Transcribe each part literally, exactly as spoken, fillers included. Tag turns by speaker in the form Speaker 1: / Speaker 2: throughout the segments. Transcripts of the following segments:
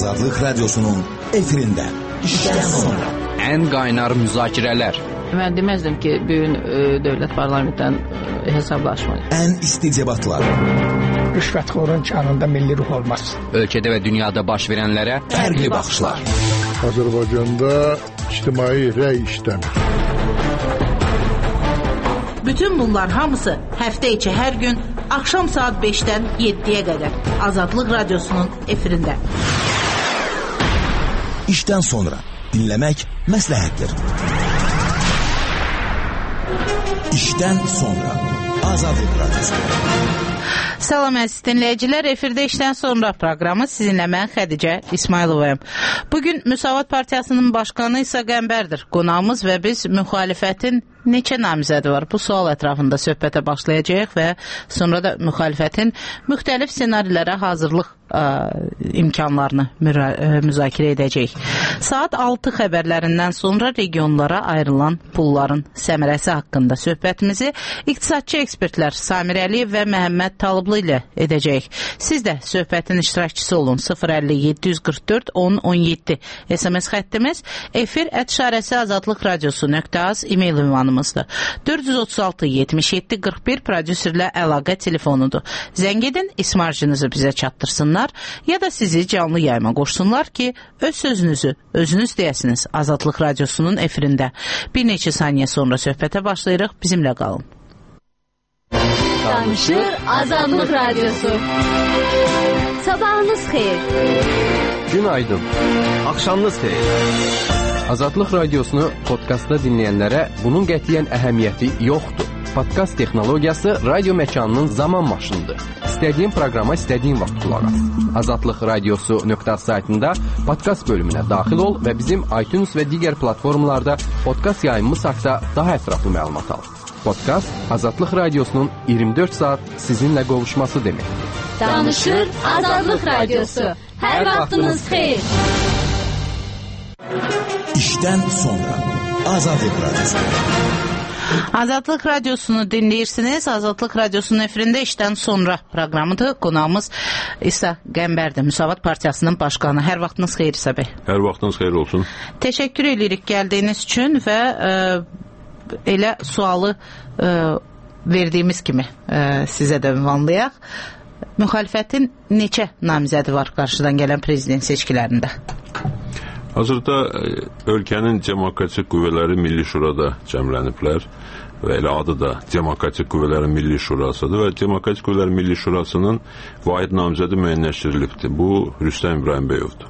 Speaker 1: Azadlıq Radyosu'nun efirində işdən sonra.
Speaker 2: Ən qaynar müzakirələr.
Speaker 3: Mən deməzdim ki, bugün e, dövlət parlamentdən e, hesablaşmayın.
Speaker 1: Ən isti debatlar.
Speaker 4: Rüşvətxorun canında milli ruh olmaz.
Speaker 2: Ölkədə və dünyada baş verənlərə
Speaker 1: fərqli baxışlar.
Speaker 5: Azərbaycanda ictimai rəy işləmir.
Speaker 6: Bütün bunlar hamısı həftə içi hər gün axşam saat beşdən yeddiyə qədər Azadlıq Radyosu'nun efirində.
Speaker 1: İşdən sonra dinləmək məsləhətdir. İşdən sonra Azadlıq Radyosu.
Speaker 7: Salam əziz dinləyicilər, efirdə işdən sonra proqramı sizinlə mən Xədicə İsmayılovayım. Bugün Müsavat Partiyasının başqanı İsa Qəmbərdir qonağımız və biz müxalifətin neçə namizədi var? Bu sual ətrafında söhbətə başlayacağıq və sonra da müxalifətin müxtəlif ssenarilərə hazırlıq ə, imkanlarını müra, ə, müzakirə edəcəyik. Saat altı xəbərlərindən sonra regionlara ayrılan pulların səmərəsi haqqında söhbətimizi iqtisadçı ekspertlər Samir Əliyev və Məhəmməd Talıblı ilə edəcəyik. Siz də söhbətin iştirakçısı olun. sıfır əlli yeddi yüz qırx dörd on on yeddi S M S xəttimiz, efir ət işarəsi azadlıq radiosu nöqtə az e-mail ünvanımızdır. dörd yüz otuz altı yetmiş yeddi qırx bir prodüserlə əlaqə telefonudur. Zəng edin, ismarjınızı bizə çatdırsınlar ya da sizi canlı yayıma qoşsunlar ki, öz sözünüzü özünüz deyəsiniz Azadlıq Radiosu'nun efirində. Bir neçə saniyə sonra söhbətə başlayırıq, bizimlə qalın.
Speaker 8: Danışır Azadlıq Radyosu. Sabahınız xeyir.
Speaker 9: Günaydın. Axşamınız xeyir. Azadlıq Radiosunu podkastda dinləyənlərə bunun qətiyyən əhəmiyyəti yoxdur. Podkast texnologiyası radio məkanının zaman maşınıdır. İstədiyin proqrama istədiyin vaxt qulaq as. Azadlıq Radiosu nöqtə az saytında podkast bölümünə daxil ol və bizim iTunes və digər platformalarda podkast yayımımız haqqında daha ətraflı məlumat al. Podkast Azadlıq Radiosunun iyirmi dörd saat sizinlə qovuşması deməkdir.
Speaker 8: Danışır Azadlıq Radiosu. Hər vaxtınız xeyir.
Speaker 1: İşdən sonra Azadlıq Radyosu.
Speaker 7: Azadlıq Radiosunu dinləyirsiniz. Azadlıq Radiosunun efirində işdən sonra proqramıdır. Qonağımız İsa Qəmbərdir, Müsavat Partiyasının başqanı. Hər vaxtınız xeyir İsa bəy.
Speaker 10: Hər vaxtınız xeyir olsun.
Speaker 7: Təşəkkür edirik gəldiyiniz üçün və ə, elə sualı ə, verdiyimiz kimi ə, sizə də ünvanlayaq. Müxalifətin neçə namizədi var qarşıdan gələn prezident seçkilərində?
Speaker 10: Hazırda ölkənin demokratik qüvvələri Milli Şurada cəmləniblər və elə adı da Demokratik Qüvvələrin Milli Şurasıdır və Demokratik Qüvvələrin Milli Şurasının vahid namizədi müəyyənləşdirilibdir. Bu Rüstəm İbrahimbəyovdur.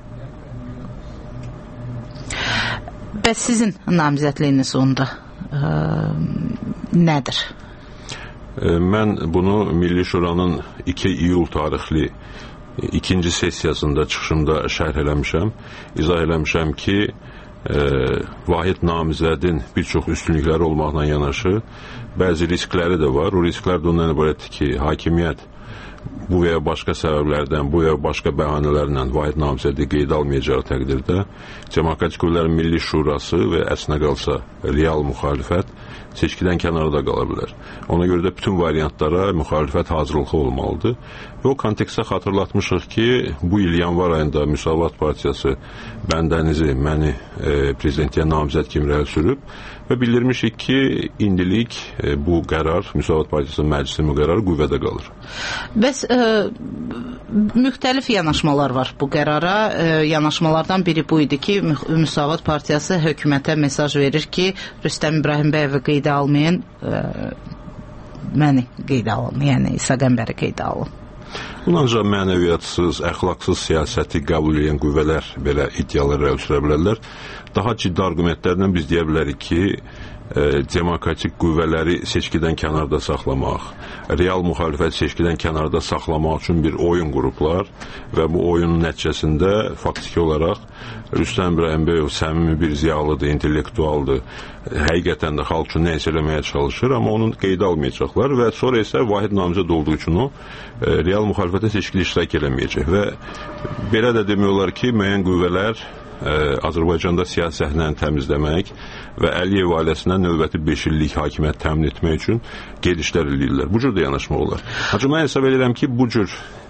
Speaker 7: Bəs sizin namizədliyiniz onda ə, nədir?
Speaker 10: Mən bunu Milli Şuranın iki iyul tarixli ikinci sessiyasında çıxışımda şərh eləmişəm. İzah eləmişəm ki, e, vahid namizədin bir çox üstünlükləri olmaqla yanaşı, bəzi riskləri də var. O risklər də ondan ibarətdir ki, hakimiyyət bu və ya başqa səbəblərdən, bu və ya başqa bəhanələrlə vahid namizədi qeyd almayacağı təqdirdə Demokratik Qüvvələrin Milli Şurası və əslinə qalsa real müxalifət seçkidən kənarda qala bilər. Ona görə də bütün variantlara müxalifət hazırlıqlı olmalıdır. Və o kontekstdə xatırlatmışıq ki, bu il yanvar ayında Müsavat Partiyası bəndənizi, məni e, prezidentliyə namizəd kimi irəli sürüb və bildirmişik ki, indilik e, bu qərar, Müsavat Partiyasının məclisinin bu qərarı qüvvədə qalır.
Speaker 7: Bəs e, müxtəlif yanaşmalar var bu qərara. E, yanaşmalardan biri bu idi ki, Müsavat Partiyası hökumətə mesaj verir ki, Rüstəm İbrahimbəyevi qeydə almayın, e, məni qeydə alın, yəni İsa Qəmbəri qeydə alın.
Speaker 10: Bunu ancaq mənəviyyatsız, əxlaqsız siyasəti qəbul edən qüvvələr belə iddialara ölçülə bilərlər. Daha ciddi argumentlərlə biz deyə bilərik ki, e, demokratik qüvvələri seçkidən kənarda saxlamaq, real müxalifət seçkidən kənarda saxlamaq üçün bir oyun qurublar və bu oyunun nəticəsində faktiki olaraq Rüstəm İbrahimbəyov səmimi bir ziyalıdır, intellektualdır, həqiqətən də xalq üçün nəyisə eləməyə çalışır, amma onu qeydə almayacaqlar və sonra isə vahid namizəd olduğu üçün o e, real müxalifətə seçkili iştirak eləməyəcək və belə də demək olar ki, müəyyən qüvvələr ə, Azərbaycanda siyasi səhnəni təmizləmək və Əliyev ailəsinə növbəti beş illik hakimiyyət təmin etmək üçün gedişlər eləyirlər. Bu cür də yanaşmaq olar. Ancaq mən hesab edirəm ki, bu cür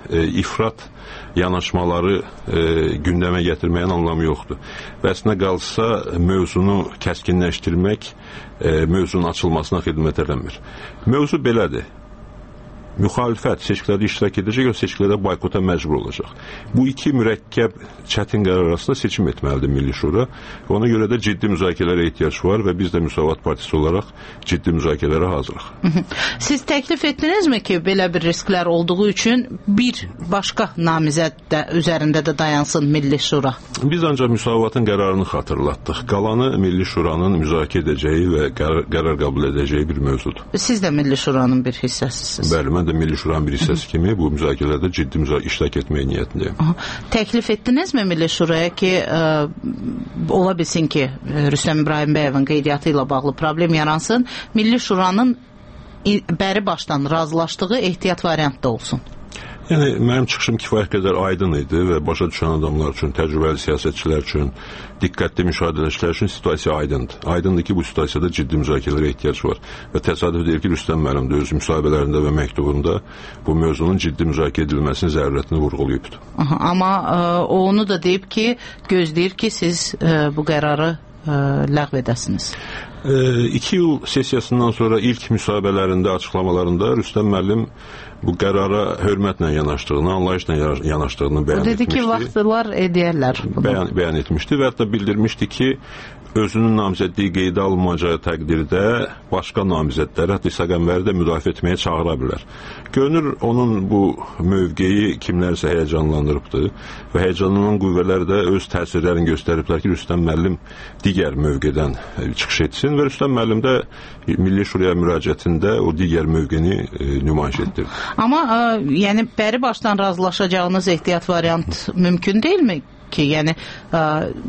Speaker 10: e, ifrat yanaşmaları e, gündəmə gətirməyin anlamı yoxdur. Və əslində qalsa mövzunu kəskinləşdirmək e, mövzunun açılmasına xidmət eləmir. Mövzu belədir. Müxalifət seçkilərdə iştirak edəcək, o seçkilərdə boykota məcbur olacaq. Bu iki mürəkkəb çətin qərar arasında seçim etməlidir Milli Şura. Ona görə də ciddi müzakirələrə ehtiyac var və biz də Müsavat Partisi olaraq ciddi müzakirələrə hazırıq.
Speaker 7: Siz təklif etdinizmi ki, belə bir risklər olduğu üçün bir başqa namizəd də üzərində də dayansın Milli Şura?
Speaker 10: Biz ancaq Müsavatın qərarını xatırlatdıq. Qalanı Milli Şuranın müzakirə edəcəyi və qərar, qərar qəbul edəcəyi bir mövzudur.
Speaker 7: Siz də Milli Şuranın bir hissəsisiniz.
Speaker 10: Bəli, mən də Milli Şuranın bir hissəsi kimi bu müzakirələrdə ciddi müzakirə iştirak etməyə niyyətindəyim.
Speaker 7: Təklif etdinizmi Milli Şuraya ki, ə, ola bilsin ki, Rüstəm İbrahimbəyevin qeydiyyatı ilə bağlı problem yaransın, Milli Şuranın bəri başdan razılaşdığı ehtiyat variantda olsun?
Speaker 10: Yəni, mənim çıxışım kifayət qədər aydın idi və başa düşən adamlar üçün, təcrübəli siyasətçilər üçün, diqqətli müşahidəçilər üçün situasiya aydındır. Aydındır ki, bu situasiyada ciddi müzakirələrə ehtiyac var. Və təsadüf deyil ki, Rüstəm müəllim də öz müsahibələrində və məktubunda bu mövzunun ciddi müzakirə edilməsinin zərurətini vurğulayıbdır.
Speaker 7: Aha, amma ə, o onu da deyib ki, gözləyir ki, siz ə, bu qərarı ə, ləğv edəsiniz.
Speaker 10: E, iki yıl sessiyasından sonra ilk müsahibələrində, açıqlamalarında Rüstəm müəllim bu qərara hörmətlə yanaşdığını, anlayışla yanaşdığını bəyan etmişdi.
Speaker 7: O dedi ki, vaxtlar edərlər bunu.
Speaker 10: Bəyan, bəyan etmişdi və hətta bildirmişdi ki, özünün namizədliyi qeydə alınmayacağı təqdirdə başqa namizədləri, hətta İsa Qəmberi də müdafiə etməyə çağıra bilər. Görünür, onun bu mövqeyi kimlərsə həyəcanlandırıbdır və həyəcanlanan qüvvələr də öz təsirlərini göstəriblər ki, Rüstəm müəllim digər mövqedən çıxış etsin və Rüstəm müəllim də Milli Şuraya müraciətində o digər mövqeni e, nümayiş etdirdi.
Speaker 7: Amma ə, yəni bəri başdan razılaşacağınız ehtiyat variant mümkün deyilmi ki, yəni ə,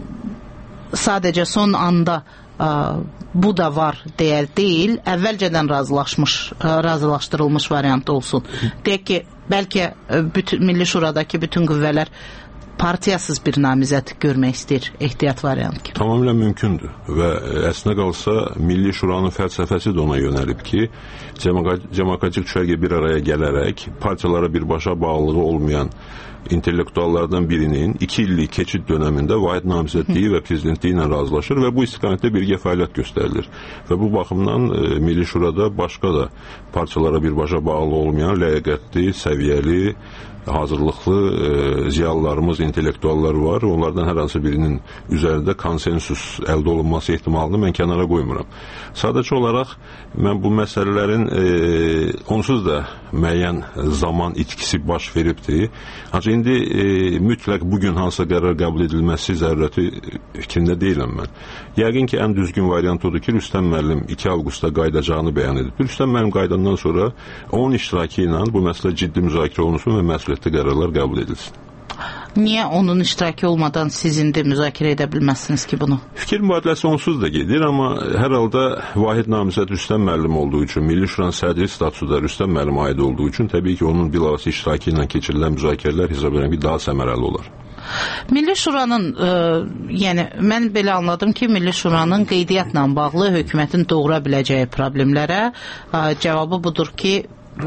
Speaker 7: sadəcə son anda ə, bu da var deyər deyil, əvvəlcədən razılaşmış, ə, razılaşdırılmış variant olsun. Deyək ki, bəlkə bütün, Milli Şuradakı bütün qüvvələr partiyasız bir namizəd görmək istəyir ehtiyat variant kimi.
Speaker 10: Tamamilə mümkündür və əslinə qalsa Milli Şuranın fəlsəfəsi də ona yönəlib ki, demokratik düşərgə bir araya gələrək partiyalara birbaşa bağlılığı olmayan intellektuallardan birinin iki illik keçid dönəmində vahid namizədliyi və prezidentliyi ilə razılaşır və bu istiqamətdə birgə fəaliyyət göstərilir. Və bu baxımdan e, Milli Şurada başqa da partiyalara birbaşa bağlı olmayan ləyaqətli, səviyyəli, hazırlıqlı e, ziyalılarımız, intellektuallar var. Onlardan hər hansı birinin üzərində konsensus əldə olunması ehtimalını mən kənara qoymuram. Sadəcə olaraq mən bu məsələlərin e, onsuz da müəyyən zaman itkisi baş veribdir. Ancaq indi e, mütləq bugün hansı qərar qəbul edilməsi zərurəti fikrində deyiləm mən. Yəqin ki, ən düzgün variant odur ki, Rüstəm müəllim iki avqustda qayıdacağını bəyan edib. Rüstəm müəllim qayıdandan sonra onun iştirakı ilə bu məsələ ciddi müzakirə olunsun və məsuliyyətli qərarlar qəbul edilsin.
Speaker 7: Niyə onun iştirakı olmadan siz indi müzakirə edə bilməzsiniz ki bunu?
Speaker 10: Fikir mübadiləsi onsuz da gedir, amma hər halda vahid namizəd Rüstəm müəllim olduğu üçün, Milli Şuranın sədri statusu da Rüstəm müəllim aid olduğu üçün, təbii ki, onun bilavasitə iştirakı ilə keçirilən müzakirələr hesab edirəm ki, daha səmərəli olar.
Speaker 7: Milli Şuranın, ə, yəni mən belə anladım ki, Milli Şuranın qeydiyyatla bağlı hökumətin doğura biləcəyi problemlərə ə, cavabı budur ki,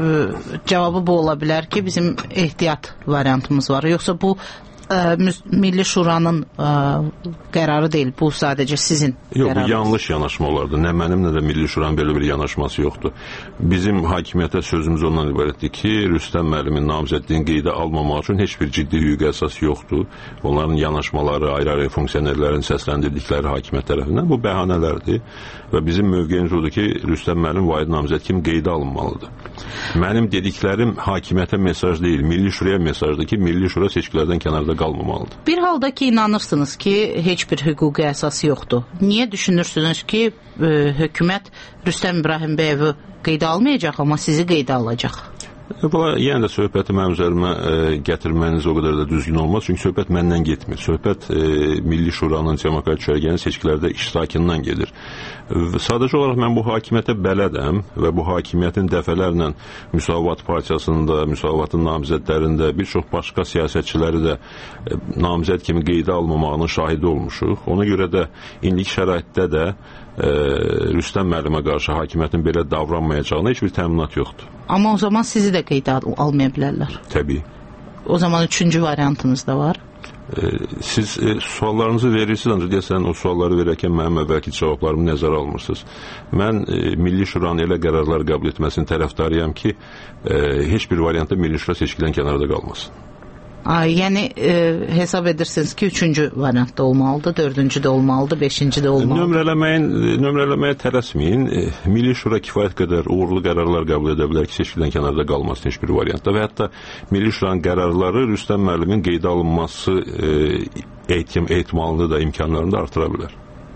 Speaker 7: ə, cavabı bu ola bilər ki, bizim ehtiyat variantımız var. Yoxsa bu ə, Milli Şuranın ə, qərarı deyil, bu sadəcə sizin
Speaker 10: Yox,
Speaker 7: qərarınız.
Speaker 10: Bu yanlış yanaşma olardı. Nə mənim, nə də Milli Şuranın belə bir yanaşması yoxdur. Bizim hakimiyyətə sözümüz ondan ibarətdir ki, Rüstəm müəllimin namizədliyini qeydə almamaq üçün heç bir ciddi hüquqi əsas yoxdur. Onların yanaşmaları, ayrı-ayrı funksionerlərin səsləndirdikləri hakimiyyət tərəfindən bu bəhanələrdir və bizim mövqeyimiz odur ki, Rüstəm müəllim vahid namizəd kimi qeydə alınmalıdır. Mənim dediklərim hakimiyyətə mesaj deyil, Milli Şuraya mesajdır ki, Milli Şura seçkilərdən kənarda qalmamalıdır.
Speaker 7: Bir halda ki, inanırsınız ki, heç bir hüquqi əsas yoxdur. Niyə düşünürsünüz ki, e, hökumət Rüstəm İbrahimbəyevi qeydə almayacaq, amma sizi qeydə alacaq?
Speaker 10: Bula, yenə də söhbəti mənim üzərimə e, gətirməniz o qədər də düzgün olmaz. Çünki söhbət məndən getmir. Söhbət e, Milli Şuranın, demokratik düşərgənin seçkilərdə iştirakından gedir. E, sadəcə olaraq mən bu hakimiyyətə bələdəm və bu hakimiyyətin dəfələrlə Müsavat Partiyasında, Müsavatın namizədlərində bir çox başqa siyasətçiləri də e, namizəd kimi qeydə almamağının şahidi olmuşuq. Ona görə də indiki şəraitdə də e, Rüstəm müəllimə qarşı hakimiyyətin belə davranmayacağına heç bir təminat yoxdur.
Speaker 7: Amma o zaman sizi də qeydə al almaya bilərlər.
Speaker 10: Təbii.
Speaker 7: o zaman üçüncü variantınız da var.
Speaker 10: Siz e, suallarınızı verirsiniz, ancaq deyəsən o sualları verərkən mənim əvvəlki cavablarımı nəzərə almırsınız. Mən e, Milli Şuranın elə qərarlar qəbul etməsinin tərəfdarıyam ki, e, heç bir variantda Milli Şura seçkidən kənarda qalmasın.
Speaker 7: Ay, yəni e, hesab edirsiniz ki, üçüncü variantda olmalıdır, dördüncü də olmalıdır, beşinci də olmalıdır.
Speaker 10: Nömrələməyin, nömrələməyə tələsməyin. E, Milli Şura kifayət qədər uğurlu qərarlar qəbul edə bilər ki, seçkidən kənarda qalmasın heç bir variantda və hətta Milli Şuranın qərarları Rüstəm müəllimin qeydə alınması e, ehtim, ehtimalını da, imkanlarını da artıra bilər.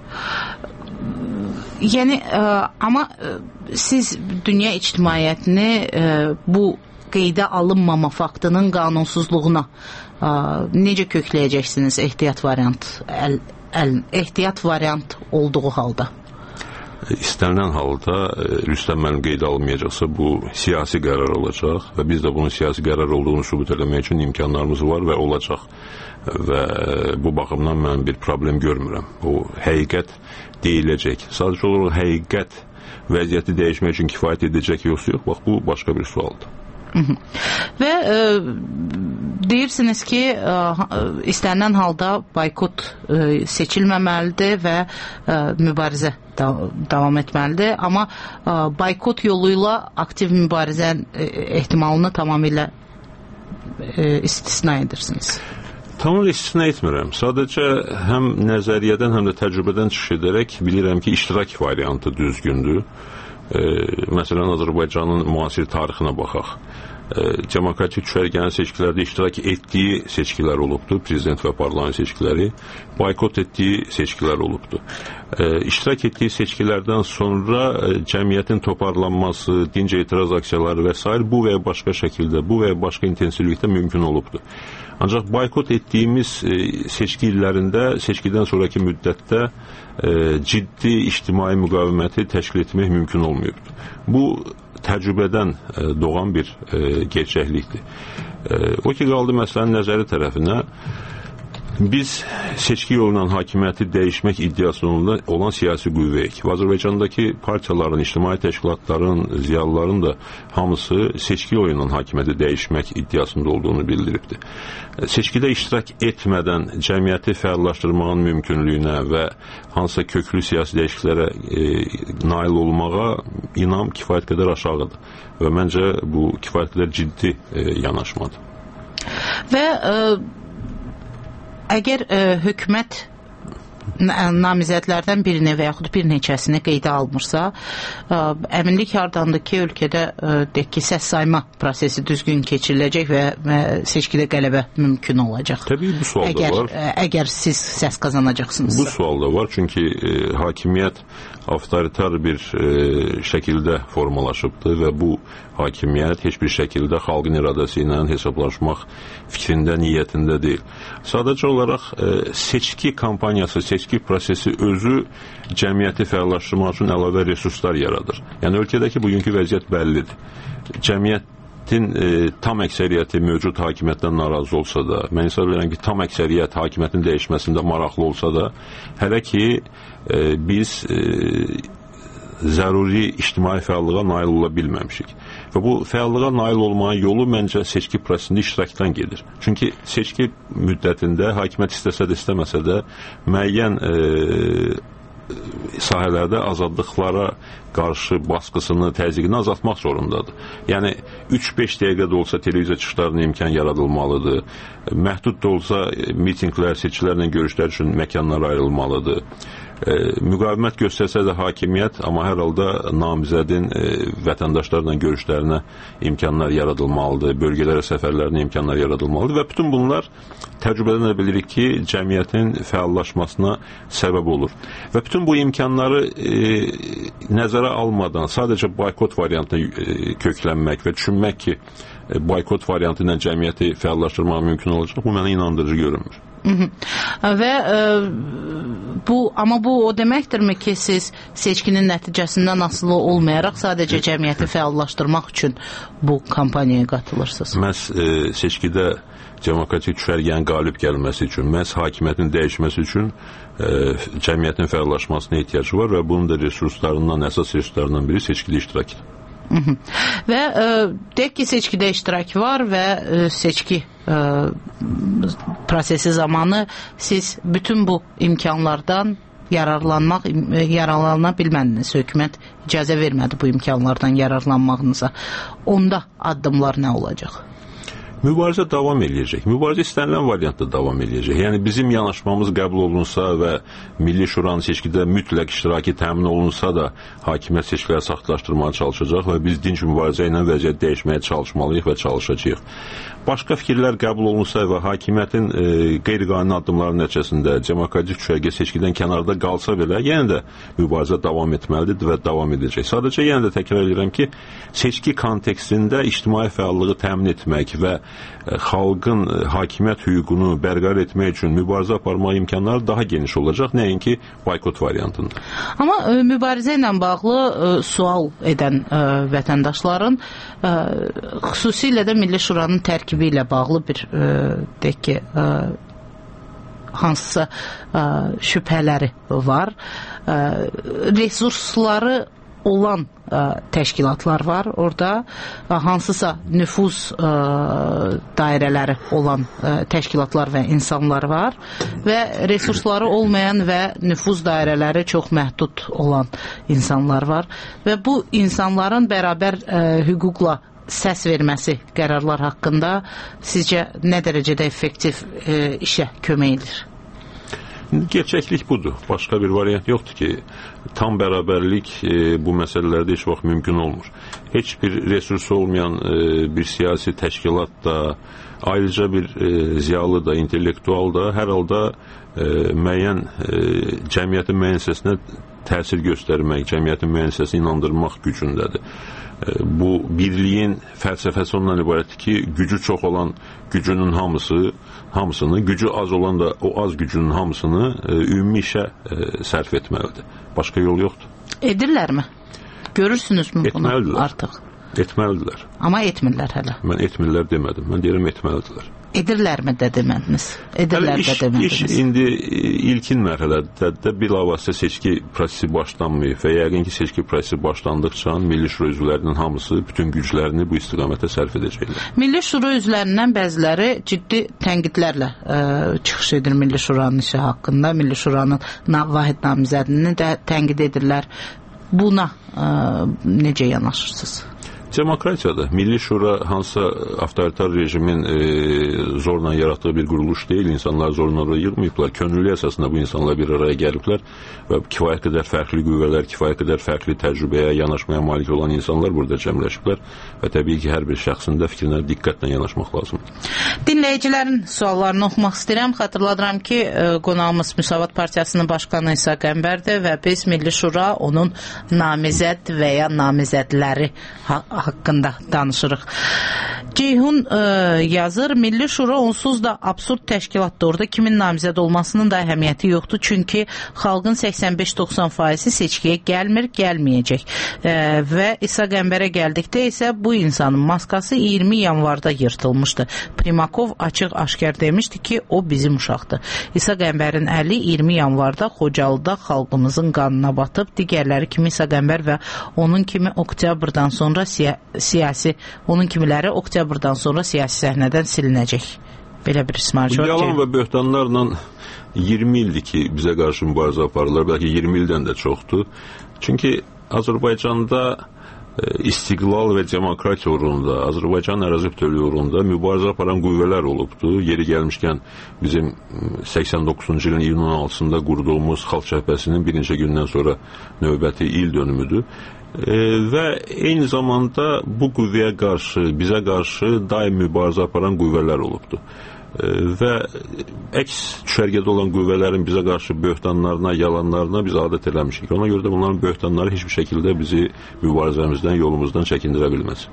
Speaker 7: Yəni, e, amma e, siz dünya ictimaiyyətini e, bu qeydə alınmama faktının qanunsuzluğuna ə, necə kökləyəcəksiniz ehtiyat variant, əl, əl, ehtiyat variant olduğu halda?
Speaker 10: İstənilən halda Rüstəm müəllim qeydə alınmayacaqsa bu siyasi qərar olacaq və biz də bunun siyasi qərar olduğunu sübut eləmək üçün imkanlarımız var və olacaq. Və bu baxımdan mən bir problem görmürəm. O həqiqət deyiləcək. Sadəcə olaraq həqiqət vəziyyəti dəyişmək üçün kifayət edəcək yoxsa yox, bax bu başqa bir sualdır.
Speaker 7: Hı -hı. Və e, deyirsiniz ki, e, istənilən halda boykot e, seçilməməlidir və e, mübarizə da, davam etməlidir. Amma e, boykot yoluyla aktiv mübarizənin e, ehtimalını tamamilə e, istisna edirsiniz.
Speaker 10: Tamam istisna etmirəm. Sadəcə həm nəzəriyyədən, həm də təcrübədən çıxış edərək bilirəm ki, iştirak variantı düzgündür. E, məsələn, Azərbaycanın müasir tarixinə baxaq. E, Demokratik düşərgənin seçkilərdə iştirak etdiyi seçkilər olubdur, prezident və parlament seçkiləri, boykot etdiyi seçkilər olubdur. E, iştirak etdiyi seçkilərdən sonra e, cəmiyyətin toparlanması, dinc etiraz aksiyaları və s. bu və ya başqa şəkildə, bu və ya başqa intensivlikdə mümkün olubdur. Ancaq boykot etdiyimiz e, seçki illərində, seçkidən sonraki müddətdə e, ciddi ictimai müqaviməti təşkil etmək mümkün olmayıbdır. Bu təcrübədən e, doğan bir e, gerçəklikdir. E, o ki, qaldı məsələnin nəzəri tərəfinə, biz seçki yolundan hakimiyyəti dəyişmək iddiasında olan siyasi qüvvəyik. Azərbaycandakı partiyaların, ictimai təşkilatların, ziyalıların da hamısı seçki yolundan hakimiyyəti dəyişmək iddiasında olduğunu bildiribdir. Seçkidə iştirak etmədən cəmiyyəti fəallaşdırmağın mümkünlüyünə və hansısa köklü siyasi dəyişikliklərə e, nail olmağa inam kifayət qədər aşağıdır. Və məncə bu kifayət qədər ciddi e, yanaşmadır.
Speaker 7: Və e, əgər e, hökumət namizədlərdən birini və yaxud bir neçəsini qeydə almırsa, ə, əminlik hardandır ki, ölkədə ə, deyək ki, səs sayma prosesi düzgün keçiriləcək və, və seçkidə qələbə mümkün olacaq.
Speaker 10: Təbii bu sual da
Speaker 7: əgər,
Speaker 10: var.
Speaker 7: Ə, əgər siz səs qazanacaqsınızsa.
Speaker 10: Bu sual da var, çünki e, hakimiyyət avtoritar bir e, şəkildə formalaşıbdır və bu hakimiyyət heç bir şəkildə xalqın iradəsi ilə hesablaşmaq fikrində, niyyətində deyil. Sadəcə olaraq e, seçki kampaniyası, seçki prosesi özü cəmiyyəti fəallaşdırmaq üçün əlavə resurslar yaradır. Yəni ölkədəki bugünkü vəziyyət bəllidir. Cəmiyyətin e, tam əksəriyyəti mövcud hakimiyyətdən narazı olsa da, mən hesab edirəm ki, tam əksəriyyət hakimiyyətin dəyişməsində maraqlı olsa da, hələ ki e, biz e, zəruri ictimai fəallığa nail ola bilməmişik. Və bu fəallığa nail olmanın yolu məncə seçki prosesində iştirakdan gedir. Çünki seçki müddətində hakimiyyət istəsə də istəməsə də müəyyən e, sahələrdə azadlıqlara qarşı baskısını, təzyiqini azaltmaq zorundadır. Yəni üç beş dəqiqə də olsa televiziya çıxışlarına imkan yaradılmalıdır. Məhdud da olsa mitinqlər, seçkilərlə görüşlər üçün məkanlar ayrılmalıdır. E, müqavimət göstərsə də hakimiyyət, amma hər halda namizədin e, vətəndaşlarla görüşlərinə imkanlar yaradılmalıdır, bölgələrə səfərlərinə imkanlar yaradılmalıdır və bütün bunlar təcrübədən də bilirik ki, cəmiyyətin fəallaşmasına səbəb olur. Və bütün bu imkanları e, nəzərə almadan sadəcə boykot variantına e, köklənmək və düşünmək ki, e, boykot variantı ilə cəmiyyəti fəallaşdırmaq mümkün olacaq, bu mənə inandırıcı görünmür.
Speaker 7: Hı -hı. Və e, bu amma bu o deməkdirmi ki, siz seçkinin nəticəsindən asılı olmayaraq sadəcə cəmiyyəti fəallaşdırmaq üçün bu kampaniyaya qatılırsınız?
Speaker 10: Məhz e, seçkidə demokratik düşərgənin qalib gəlməsi üçün, məhz hakimiyyətin dəyişməsi üçün e, cəmiyyətin fəallaşmasına ehtiyacı var və bunun da resurslarından, əsas resurslarından biri seçkidə iştirakdır.
Speaker 7: Hı -hı. Və e, deyək ki, seçkidə iştirak var və e, seçki e, prosesi zamanı siz bütün bu imkanlardan yararlanmaq, yararlana bilmədiniz. Hökumət icazə vermədi bu imkanlardan yararlanmağınıza. Onda addımlar nə olacaq?
Speaker 10: Mübarizə davam eləyəcək. Mübarizə istənilən variantda davam eləyəcək. Yəni bizim yanaşmamız qəbul olunsa və Milli Şuranın seçkidə mütləq iştiraki təmin olunsa da hakimiyyət seçkiləri saxtalaşdırmağa çalışacaq və biz dinc mübarizə ilə vəziyyət dəyişməyə çalışmalıyıq və çalışacağıq. Başqa fikirlər qəbul olunsa və hakimiyyətin e, qeyri-qanuni addımları nəticəsində demokratik düşərgə seçkidən kənarda qalsa belə, yenə də mübarizə davam etməlidir və davam edəcək. Sadəcə yenə də təkrar edirəm ki, seçki kontekstində ictimai fəallığı təmin etmək və e, xalqın e, hakimiyyət hüququnu bərqərar etmək üçün mübarizə aparmaq imkanları daha geniş olacaq, nəinki boykot variantında.
Speaker 7: Amma e, mübarizə ilə bağlı e, sual edən e, vətəndaşların e, xüsusilə də Milli Şuranın tərkibi ilə bağlı bir e, deyək ki, e, hansısa e, şübhələri var. E, resursları olan e, təşkilatlar var. Orada e, hansısa nüfuz e, dairələri olan e, təşkilatlar və insanlar var və resursları olmayan və nüfuz dairələri çox məhdud olan insanlar var və bu insanların bərabər e, hüquqla səs verməsi qərarlar haqqında sizcə nə dərəcədə effektiv e, işə kömək edir?
Speaker 10: Gerçəklik budur. Başqa bir variant yoxdur ki, tam bərabərlik e, bu məsələlərdə heç vaxt mümkün olmur. Heç bir resursu olmayan e, bir siyasi təşkilat da, ayrıca bir e, ziyalı da, intellektual da hər halda e, müəyyən e, cəmiyyətin müəyyən hissəsinə təsir göstərmək, cəmiyyətin müəyyən hissəsini inandırmaq gücündədir. Bu birliyin fəlsəfəsi ondan ibarətdir ki, gücü çox olan gücünün hamısı, hamısını, gücü az olan da o az gücünün hamısını e, ümumi işə e, sərf etməlidir. Başqa yol yoxdur.
Speaker 7: Edirlərmi? Görürsünüzmü bunu artıq?
Speaker 10: Etməlidirlər.
Speaker 7: Amma etmirlər hələ.
Speaker 10: Mən etmirlər demədim. Mən deyirəm etməlidirlər.
Speaker 7: Edirlərmi də demədiniz? Edirlər
Speaker 10: iş,
Speaker 7: də demədiniz.
Speaker 10: İş indi ilkin mərhələdə də bilavasitə seçki prosesi başlanmayıb və yəqin ki, seçki prosesi başlandıqca Milli Şura üzvlərinin hamısı bütün güclərini bu istiqamətə sərf edəcəklər.
Speaker 7: Milli Şura üzvlərindən bəziləri ciddi tənqidlərlə ə, çıxış edir Milli Şuranın işi haqqında. Milli Şuranın vahid namizədini də tənqid edirlər. Buna ə, necə yanaşırsınız?
Speaker 10: Demokratiyada Milli Şura hansısa avtoritar rejimin e, zorla yaratdığı bir quruluş deyil. İnsanlar zorla oraya yığmayıblar. Könüllü əsasında bu insanlar bir araya gəliblər və kifayət qədər fərqli qüvvələr, kifayət qədər fərqli təcrübəyə, yanaşmaya malik olan insanlar burada cəmləşiblər və təbii ki, hər bir şəxsin də fikrinə diqqətlə yanaşmaq lazımdır.
Speaker 7: Dinləyicilərin suallarını oxumaq istəyirəm. Xatırladıram ki, qonağımız Müsavat Partiyasının başqanı İsa Qəmbərdir və biz Milli Şura onun namizəd və ya namizədləri haqqında danışırıq. Ceyhun e, yazır, Milli Şura onsuz da absurd təşkilatdır. Orada kimin namizəd olmasının da əhəmiyyəti yoxdur. Çünki xalqın səksən beş doxsan faizi seçkiyə gəlmir, gəlməyəcək. E, və İsa Qəmbərə gəldikdə isə bu insanın maskası iyirmi yanvarda yırtılmışdı. Primakov açıq-aşkar demişdi ki, o bizim uşaqdır. İsa Qəmbərin əli iyirmi yanvarda Xocalıda xalqımızın qanına batıb. Digərləri kimi İsa Qəmbər və onun kimi oktyabrdan sonra siya siyasi, onun kimiləri oktyabrdan sonra siyasi səhnədən silinəcək. Belə bir İsmail Şor.
Speaker 10: Yalan və böhtanlarla iyirmi ildir ki, bizə qarşı mübarizə aparırlar. Bəlkə iyirmi ildən də çoxdur. Çünki Azərbaycanda e, istiqlal və demokratiya uğrunda, Azərbaycan ərazi bütövlüyü uğrunda mübarizə aparan qüvvələr olubdu. Yeri gəlmişkən bizim səksən doqquzuncu ilin iyunun on altısında qurduğumuz Xalq Cəbhəsinin birinci gündən sonra növbəti il dönümüdür. E, və eyni zamanda bu qüvvəyə qarşı, bizə qarşı daim mübarizə aparan qüvvələr olubdur. E, və əks düşərgədə olan qüvvələrin bizə qarşı böhtanlarına, yalanlarına biz adət eləmişik. Ona görə də bunların böhtanları heç bir şəkildə bizi mübarizəmizdən, yolumuzdan çəkindirə bilməz.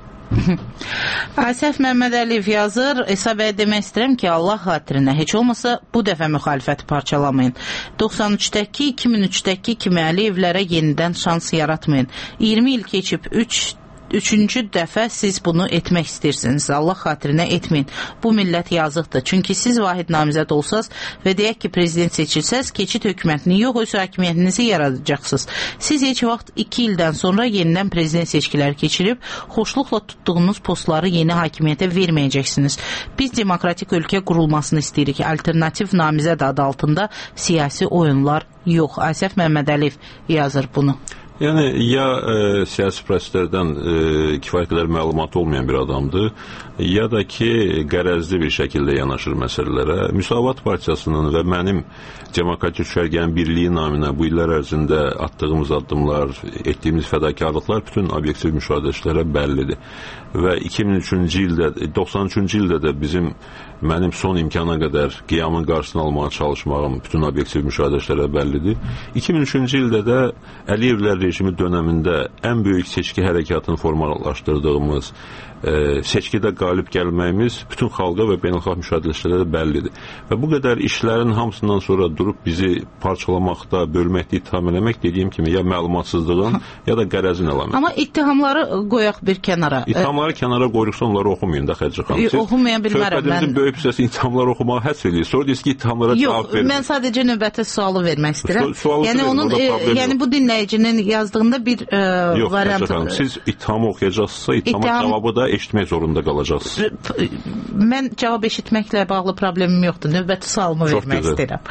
Speaker 7: Asəf Məmmədəliyev yazır, İsa bəy demək istəyirəm ki, Allah xatirinə heç olmasa bu dəfə müxalifəti parçalamayın. doxsan üçdəki, iki min üçdəki kimi Əliyevlərə yenidən şans yaratmayın. iyirmi il keçib üç üçüncü dəfə siz bunu etmək istəyirsiniz. Allah xatirinə etməyin. Bu millət yazıqdır. Çünki siz vahid namizəd olsaz və deyək ki, prezident seçilsəz, keçid hökumətini yox, öz hakimiyyətinizi yaradacaqsınız. Siz heç vaxt iki ildən sonra yenidən prezident seçkiləri keçirib, xoşluqla tutduğunuz postları yeni hakimiyyətə verməyəcəksiniz. Biz demokratik ölkə qurulmasını istəyirik. Alternativ namizəd adı altında siyasi oyunlar yox. Asif Məmmədəliyev yazır bunu.
Speaker 10: Yəni, ya e, siyasi proseslərdən e, kifayət qədər məlumatı olmayan bir adamdır, ya da ki, qərəzli bir şəkildə yanaşır məsələlərə. Müsavat Partiyasının və mənim Demokratik Düşərgənin birliyi naminə bu illər ərzində atdığımız addımlar, etdiyimiz fədakarlıqlar bütün obyektiv müşahidəçilərə bəllidir. Və iki min üçüncü ildə, doxsan üçüncü ildə də bizim mənim son imkana qədər qiyamın qarşısını almağa çalışmağım bütün obyektiv müşahidəçilərə bəllidir. iki min üçüncü ildə də Əliyevlər rejimi dönəmində ən böyük seçki hərəkatını formalaşdırdığımız, e, seçkidə qalib gəlməyimiz bütün xalqa və beynəlxalq müşahidəçilərə bəllidir. Və bu qədər işlərin hamısından sonra durub bizi parçalamaqda, bölməkdə ittiham eləmək dediyim kimi ya məlumatsızlığın, ya da qərəzin əlaməti.
Speaker 7: Amma ittihamları qoyaq bir kənara.
Speaker 10: İttihamları kənara qoyursa onları oxumayın da Xədicə xanım. Siz
Speaker 7: oxumaya bilmərəm.
Speaker 10: Söhbətinizin böyük hissəsi ittihamları oxumağa həsr edir. Sonra deyir ki, ittihamlara cavab verin.
Speaker 7: Yox, mən sadəcə növbəti sualı vermək istəyirəm.
Speaker 10: Su
Speaker 7: yəni
Speaker 10: verin,
Speaker 7: onun, e, yəni bu dinləyicinin yazdığında bir e,
Speaker 10: Yox,
Speaker 7: variant.
Speaker 10: Yox, xanım, siz ittihamı oxuyacaqsınızsa, ittihama İttiham... cavabı da eşitmək zorunda qalacaqsınız.
Speaker 7: Mən cavab eşitməklə bağlı problemim yoxdur. Növbəti sualımı
Speaker 10: Çox
Speaker 7: vermək
Speaker 10: güzel.
Speaker 7: istəyirəm.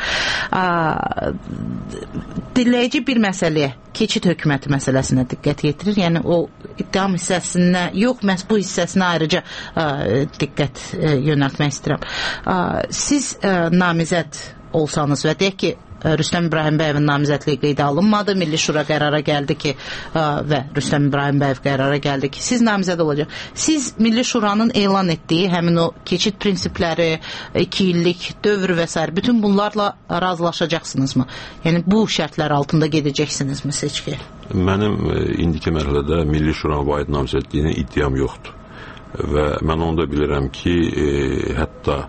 Speaker 7: Dinləyici bir məsələyə, keçid hökuməti məsələsinə diqqət yetirir. Yəni o ittiham hissəsinə yox, məhz bu hissəsinə ayrıca ə, diqqət ə, yönəltmək istəyirəm. Ə, siz ə, namizəd olsanız və deyək ki, Rüstəm İbrahimbəyevin namizədliyi qeydə alınmadı, Milli Şura qərara gəldi ki, ə, və Rüstəm İbrahimbəyev qərara gəldi ki, siz namizəd olacaq. Siz Milli Şuranın elan etdiyi həmin o keçid prinsipləri, iki illik dövr və s. bütün bunlarla razılaşacaqsınızmı? Yəni bu şərtlər altında gedəcəksinizmi seçkiyə?
Speaker 10: Mənim indiki mərhələdə Milli Şuranın vahid namizədliyinin iddiam yoxdur. Və mən onu da bilirəm ki, e, hətta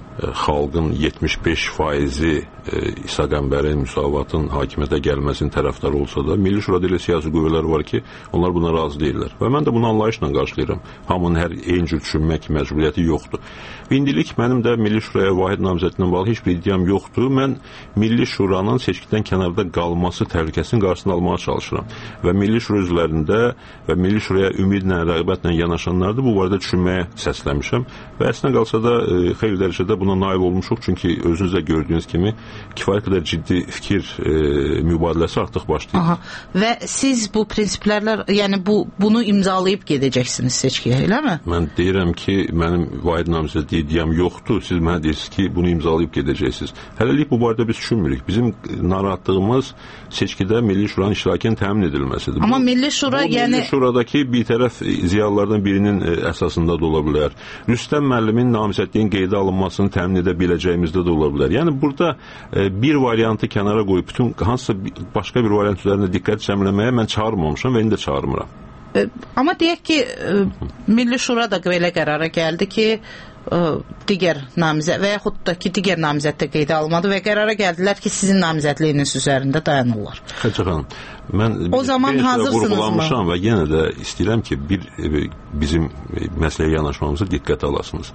Speaker 10: xalqın yetmiş beş faizi e, İsa Qəmbərin, Müsavatın hakimiyyətə gəlməsinin tərəfdarı olsa da, Milli Şurada elə siyasi qüvvələr var ki, onlar buna razı deyirlər. Və mən də bunu anlayışla qarşılayıram. Hamının hər eyni cür düşünmək məcburiyyəti yoxdur. İndilik mənim də Milli Şuraya vahid namizədliyindən bağlı heç bir iddiam yoxdur. Mən Milli Şuranın seçkidən kənarda qalması təhlükəsinin qarşısını almağa çalışıram. Və Milli Şura üzvlərində və Milli Şuraya ümidlə, rəğbətlə yanaşanlarda bu barədə düşünməyə səsləmişəm. Və əslində qalsa da e, xeyli dərəcədə buna nail olmuşuq. Çünki özünüz də gördüyünüz kimi kifayət qədər ciddi fikir e, mübadiləsi artıq başlayır.
Speaker 7: Aha. Və siz bu prinsiplərlə, yəni bu bunu imzalayıb gedəcəksiniz seçkiyə, eləmi?
Speaker 10: Mən deyirəm ki, mənim vahid namizədliyi iddiam yoxdur. Siz mənə deyirsiniz ki, bunu imzalayıb gedəcəksiniz. Hələlik bu barədə biz düşünmürük. Bizim narahatlığımız seçkidə Milli Şuranın iştirakının təmin edilməsidir.
Speaker 7: Amma
Speaker 10: bu,
Speaker 7: Milli Şura
Speaker 10: bu,
Speaker 7: yəni...
Speaker 10: Milli Şuradakı bir tərəf ziyalılardan birinin e, əsasında da ola bilər. Rüstəm müəllimin namizədliyin qeydə alınmasını təmin edə biləcəyimizdə də ola bilər. Yəni burada e, bir variantı kənara qoyub bütün hansısa başqa bir variant üzərində diqqət cəmləməyə mən çağırmamışam və indi də çağırmıram.
Speaker 7: E, amma deyək ki, e, Milli Şura da belə qərara gəldi ki, e, digər namizəd və yaxud da ki, digər namizəd də qeydə alınmadı və qərara gəldilər ki, sizin namizədliyiniz üzərində dayanırlar.
Speaker 10: Xədicə xanım, mən
Speaker 7: o zaman hazırsınız mı?
Speaker 10: Və yenə də istəyirəm ki, bir e, bizim məsələyə yanaşmamızı diqqətə alasınız.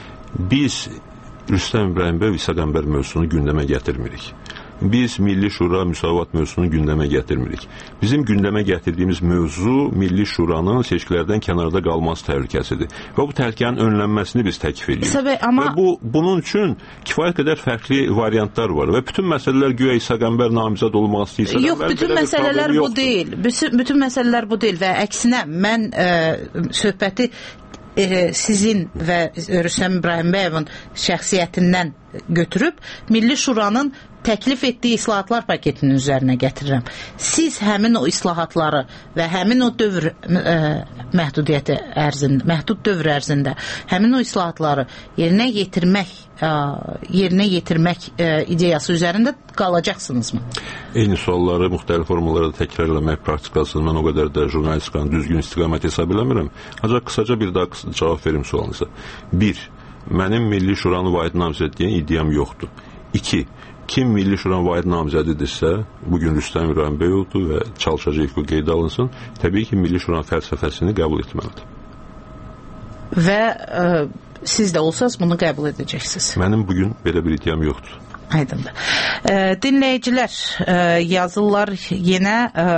Speaker 10: Biz Rüstəm İbrahimbəyev İsa Qəmbər mövzusunu gündəmə gətirmirik. Biz Milli Şura Müsavat mövzusunu gündəmə gətirmirik. Bizim gündəmə gətirdiyimiz mövzu Milli Şuranın seçkilərdən kənarda qalması təhlükəsidir. Və bu təhlükənin önlənməsini biz təklif edirik.
Speaker 7: Səbəb, amma...
Speaker 10: Və bu, bunun üçün kifayət qədər fərqli variantlar var. Və bütün məsələlər güya İsa Qəmbər namizəd olmaq istəyirsə...
Speaker 7: Yox, bütün məsələlər bu deyil. Bütün, bütün məsələlər bu deyil və əksinə mən ə, söhbəti e, sizin və Rüstəm İbrahimbəyevin şəxsiyyətindən götürüb Milli Şuranın təklif etdiyi islahatlar paketinin üzərinə gətirirəm. Siz həmin o islahatları və həmin o dövr ə, məhdudiyyəti ərzində, məhdud dövr ərzində həmin o islahatları yerinə yetirmək, ə, yerinə yetirmək ə, ideyası üzərində qalacaqsınızmı?
Speaker 10: Eyni sualları müxtəlif formalarda təkrarlamaq praktikasını mən o qədər də jurnalistikanın düzgün istiqamət hesab eləmirəm. Ancaq qısaca bir daha cavab verim sualınıza. Bir, mənim Milli Şuranın vahid namizədliyinin iddiam yoxdur. İki, kim Milli Şuranın vahid namizədidirsə, bugün Rüstəm İbrahim Bəyovdur və çalışacaq ki, qeydə alınsın, təbii ki, Milli Şuranın fəlsəfəsini qəbul etməlidir.
Speaker 7: Və ə, siz də olsanız bunu qəbul edəcəksiniz.
Speaker 10: Mənim bugün belə bir iddiam yoxdur.
Speaker 7: Aydındır. Ə, dinləyicilər ə, yazırlar yenə ə,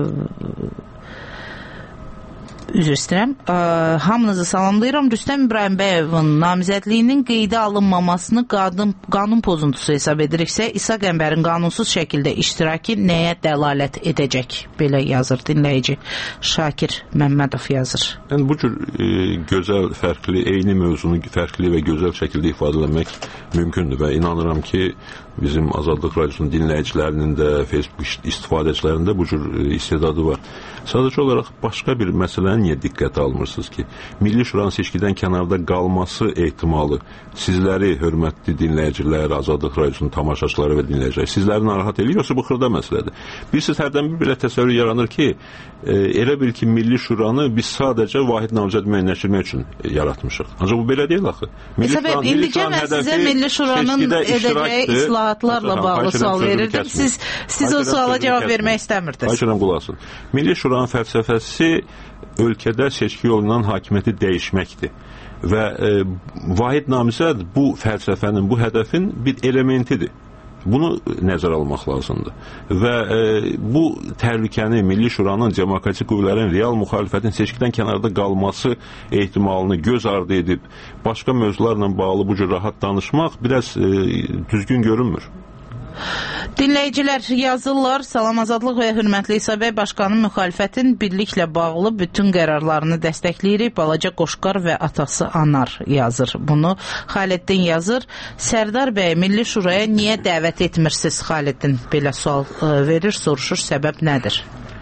Speaker 7: üzr istəyirəm. Ə, hamınızı salamlayıram. Rüstəm İbrahim Bəyovun namizədliyinin qeydə alınmamasını qanun, qanun pozuntusu hesab ediriksə, İsa Qəmbərin qanunsuz şəkildə iştiraki nəyə dəlalət edəcək? Belə yazır dinləyici Şakir Məmmədov yazır.
Speaker 10: Yəni bu cür e, gözəl, fərqli, eyni mövzunu fərqli və gözəl şəkildə ifadələmək mümkündür və inanıram ki, bizim Azadlıq Radiosunun dinləyicilərinin də, Facebook istifadəçilərində bu cür istedadı var. Sadəcə olaraq başqa bir məsələni niyə diqqətə almırsınız ki, Milli Şuranın seçkidən kənarda qalması ehtimalı sizləri, hörmətli dinləyicilər, Azadlıq Radiosunun tamaşaçıları və dinləyicilər, sizləri narahat edir, yoxsa bu xırda məsələdir. Bilirsiniz, hərdən bir belə təsəvvür yaranır ki, e, elə bil ki, Milli Şuranı biz sadəcə vahid namizəd müəyyənləşdirmək üçün yaratmışıq. Ancaq bu belə deyil axı. Milli Şuranın,
Speaker 7: Milli Şuranın sizə Milli Şuranın edəcəyi islahatlarla bağlı sual verirdim. Siz, siz o suala cavab vermək istəmirdiniz.
Speaker 10: Hayır, qulasın. Milli Şuranın fəlsəfəsi ölkədə seçki yolundan hakimiyyəti dəyişməkdir. Və e, vahid namizəd bu fəlsəfənin, bu hədəfin bir elementidir. Bunu nəzərə almaq lazımdır. Və e, bu təhlükəni Milli Şuranın demokratik qüvvələrin real müxalifətin seçkidən kənarda qalması ehtimalını göz ardı edib başqa mövzularla bağlı bu cür rahat danışmaq biraz e, düzgün görünmür.
Speaker 7: Dinləyicilər yazırlar. Salam Azadlıq və hörmətli İsa bəy, başqanın müxalifətin birliklə bağlı bütün qərarlarını dəstəkləyirik. Balaca Qoşqar və atası Anar yazır. Bunu Xaliddin yazır. Sərdar bəy, Milli Şuraya niyə dəvət etmirsiniz? Xaliddin belə sual verir, soruşur, səbəb nədir?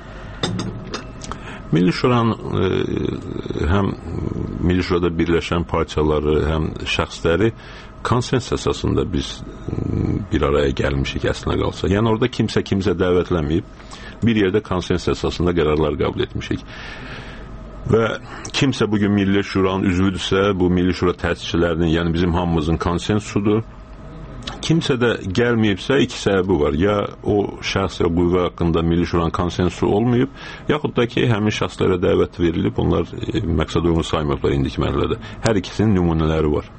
Speaker 10: Milli Şuranın e, həm Milli Şurada birləşən partiyaları, həm şəxsləri konsens əsasında biz bir araya gəlmişik əslində qalsa. Yəni orada kimsə kimsə dəvətlənməyib, bir yerdə konsens əsasında qərarlar qəbul etmişik. Və kimsə bugün Milli Şuranın üzvüdürsə, bu Milli Şura təsisçilərinin, yəni bizim hamımızın konsensusudur. Kimsə də gəlməyibsə, iki səbəbi var. Ya o şəxs və qüvvə haqqında Milli Şuranın konsensusu olmayıb, yaxud da ki, həmin şəxslərə dəvət verilib, onlar e, məqsəd uyğun saymayıblar indiki mərhələdə. Hər ikisinin nümunələri var.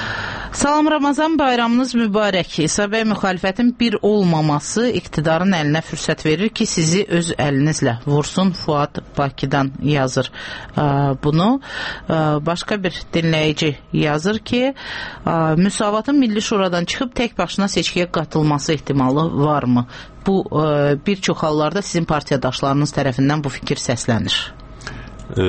Speaker 7: Salam Ramazan, bayramınız mübarək. İsa bəy, müxalifətin bir olmaması iqtidarın əlinə fürsət verir ki, sizi öz əlinizlə vursun. Fuad Bakıdan yazır bunu. Başqa bir dinləyici yazır ki, müsavatın Milli Şuradan çıxıb tək başına seçkiyə qatılması ehtimalı varmı? Bu, bir çox hallarda sizin partiyadaşlarınız tərəfindən bu fikir səslənir.
Speaker 10: E,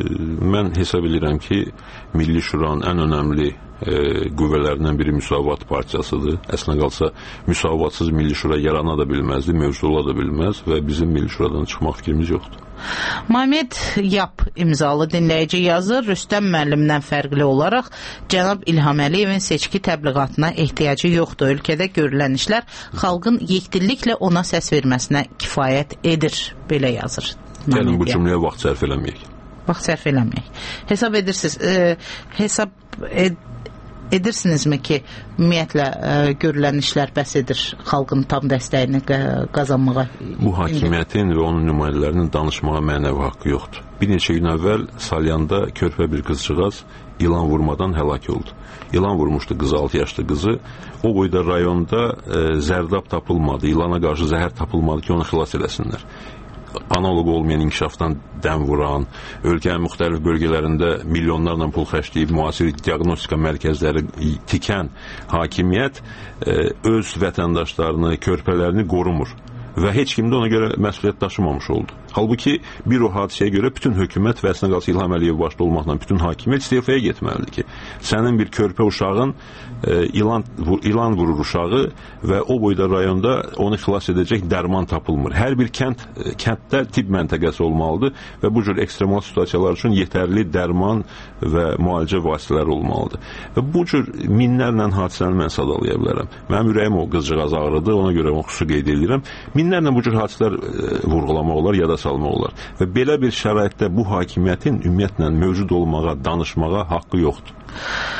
Speaker 10: mən hesab edirəm ki, Milli Şuranın ən önəmli e, qüvvələrindən biri Müsavat Partiyasıdır. Əslində qalsa, müsavatsız Milli Şura yarana da bilməzdi, mövzu ola da bilməz və bizim Milli Şuradan çıxmaq fikrimiz yoxdur.
Speaker 7: Mamed Yap imzalı dinləyici yazır. Rüstəm müəllimdən fərqli olaraq cənab İlham Əliyevin seçki təbliğatına ehtiyacı yoxdur. Ölkədə görülən işlər xalqın yekdilliklə ona səs verməsinə kifayət edir. Belə yazır.
Speaker 10: Gəlin bu cümləyə vaxt sərf eləməyək.
Speaker 7: Vaxt sərf eləməyək. Hesab edirsiniz, e, hesab ed edirsinizmi ki, ümumiyyətlə e, görülən işlər bəs edir xalqın tam dəstəyini qazanmağa?
Speaker 10: Bu hakimiyyətin və onun nümayəndələrinin danışmağa mənəvi haqqı yoxdur. Bir neçə gün əvvəl Salyanda körpə bir qızcığaz ilan vurmadan həlak oldu. İlan vurmuşdu qızı, altı yaşlı qızı. O boyda rayonda e, zərdab tapılmadı, ilana qarşı zəhər tapılmadı ki, onu xilas eləsinlər. Analoq olmayan inkişafdan dəm vuran, ölkənin müxtəlif bölgələrində milyonlarla pul xərcləyib müasir diaqnostika mərkəzləri tikən hakimiyyət e, öz vətəndaşlarını, körpələrini qorumur və heç kim də ona görə məsuliyyət daşımamış oldu. Halbuki bir o hadisəyə görə bütün hökumət və əslində qalsa İlham Əliyev başda olmaqla bütün hakimiyyət istefaya getməlidir ki, sənin bir körpə uşağın e, ilan, ilan vurur uşağı və o boyda rayonda onu xilas edəcək dərman tapılmır. Hər bir kənd, e, kənddə tibb məntəqəsi olmalıdır və bu cür ekstremal situasiyalar üçün yetərli dərman və müalicə vasitələri olmalıdır. Və bu cür minlərlə hadisəni mən sadalaya bilərəm. Mənim ürəyim o qızcığaz ağrıdı, ona görə onu xüsusi qeyd edirəm. Minlərlə bu cür hadisələr e, vurğulamaq olar, yada salmaq olar. Və belə bir şəraitdə bu hakimiyyətin ümumiyyətlə mövcud olmağa, danışmağa haqqı yoxdur.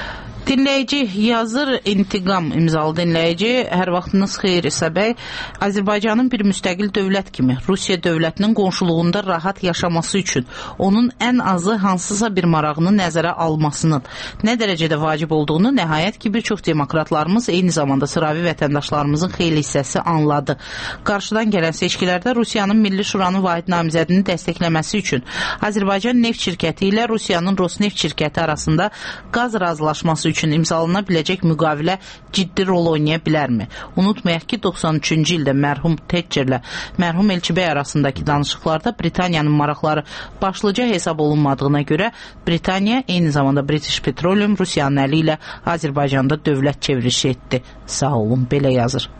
Speaker 7: Dinləyici yazır, intiqam imzalı dinləyici. Hər vaxtınız xeyir İsa bəy. Azərbaycanın bir müstəqil dövlət kimi Rusiya dövlətinin qonşuluğunda rahat yaşaması üçün onun ən azı hansısa bir marağını nəzərə almasının nə dərəcədə vacib olduğunu nəhayət ki, bir çox demokratlarımız, eyni zamanda sıravi vətəndaşlarımızın xeyli hissəsi anladı. Qarşıdan gələn seçkilərdə Rusiyanın Milli Şuranın vahid namizədini dəstəkləməsi üçün Azərbaycan neft şirkəti ilə Rusiyanın Rosneft şirkəti arasında qaz razılaşması üçün imzalana biləcək müqavilə ciddi rol oynaya bilərmi? Unutmayaq ki, doxsan üçüncü ildə mərhum Thatcherlə mərhum Elçibəy arasındakı danışıqlarda Britaniyanın maraqları başlıca hesab olunmadığına görə Britaniya, eyni zamanda British Petroleum Rusiyanın əli ilə Azərbaycanda dövlət çevrilişi etdi. Sağ olun, belə yazır.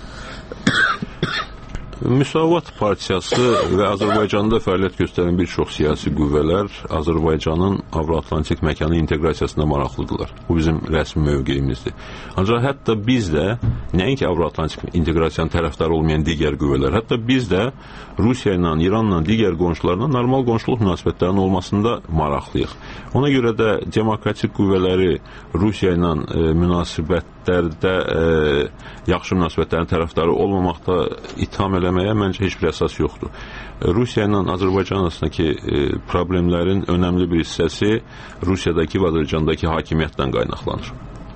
Speaker 10: Müsavat Partiyası və Azərbaycanda fəaliyyət göstərən bir çox siyasi qüvvələr Azərbaycanın Avro-Atlantik məkanı inteqrasiyasına maraqlıdırlar. Bu bizim rəsmi mövqeyimizdir. Ancaq hətta biz də, nəinki Avro-Atlantik inteqrasiyanın tərəfdarı olmayan digər qüvvələr, hətta biz də Rusiya ilə, İranla, digər qonşularla normal qonşuluq münasibətlərinin olmasında maraqlıyıq. Ona görə də demokratik qüvvələri Rusiya ilə e, münasibətlərdə e, yaxşı münasibətlərin tərəfdarı olmamaqda itham eləməyə məncə heç bir əsas yoxdur. Rusiya ilə Azərbaycan arasındakı e, problemlərin önəmli bir hissəsi Rusiyadakı və Azərbaycandakı hakimiyyətdən qaynaqlanır.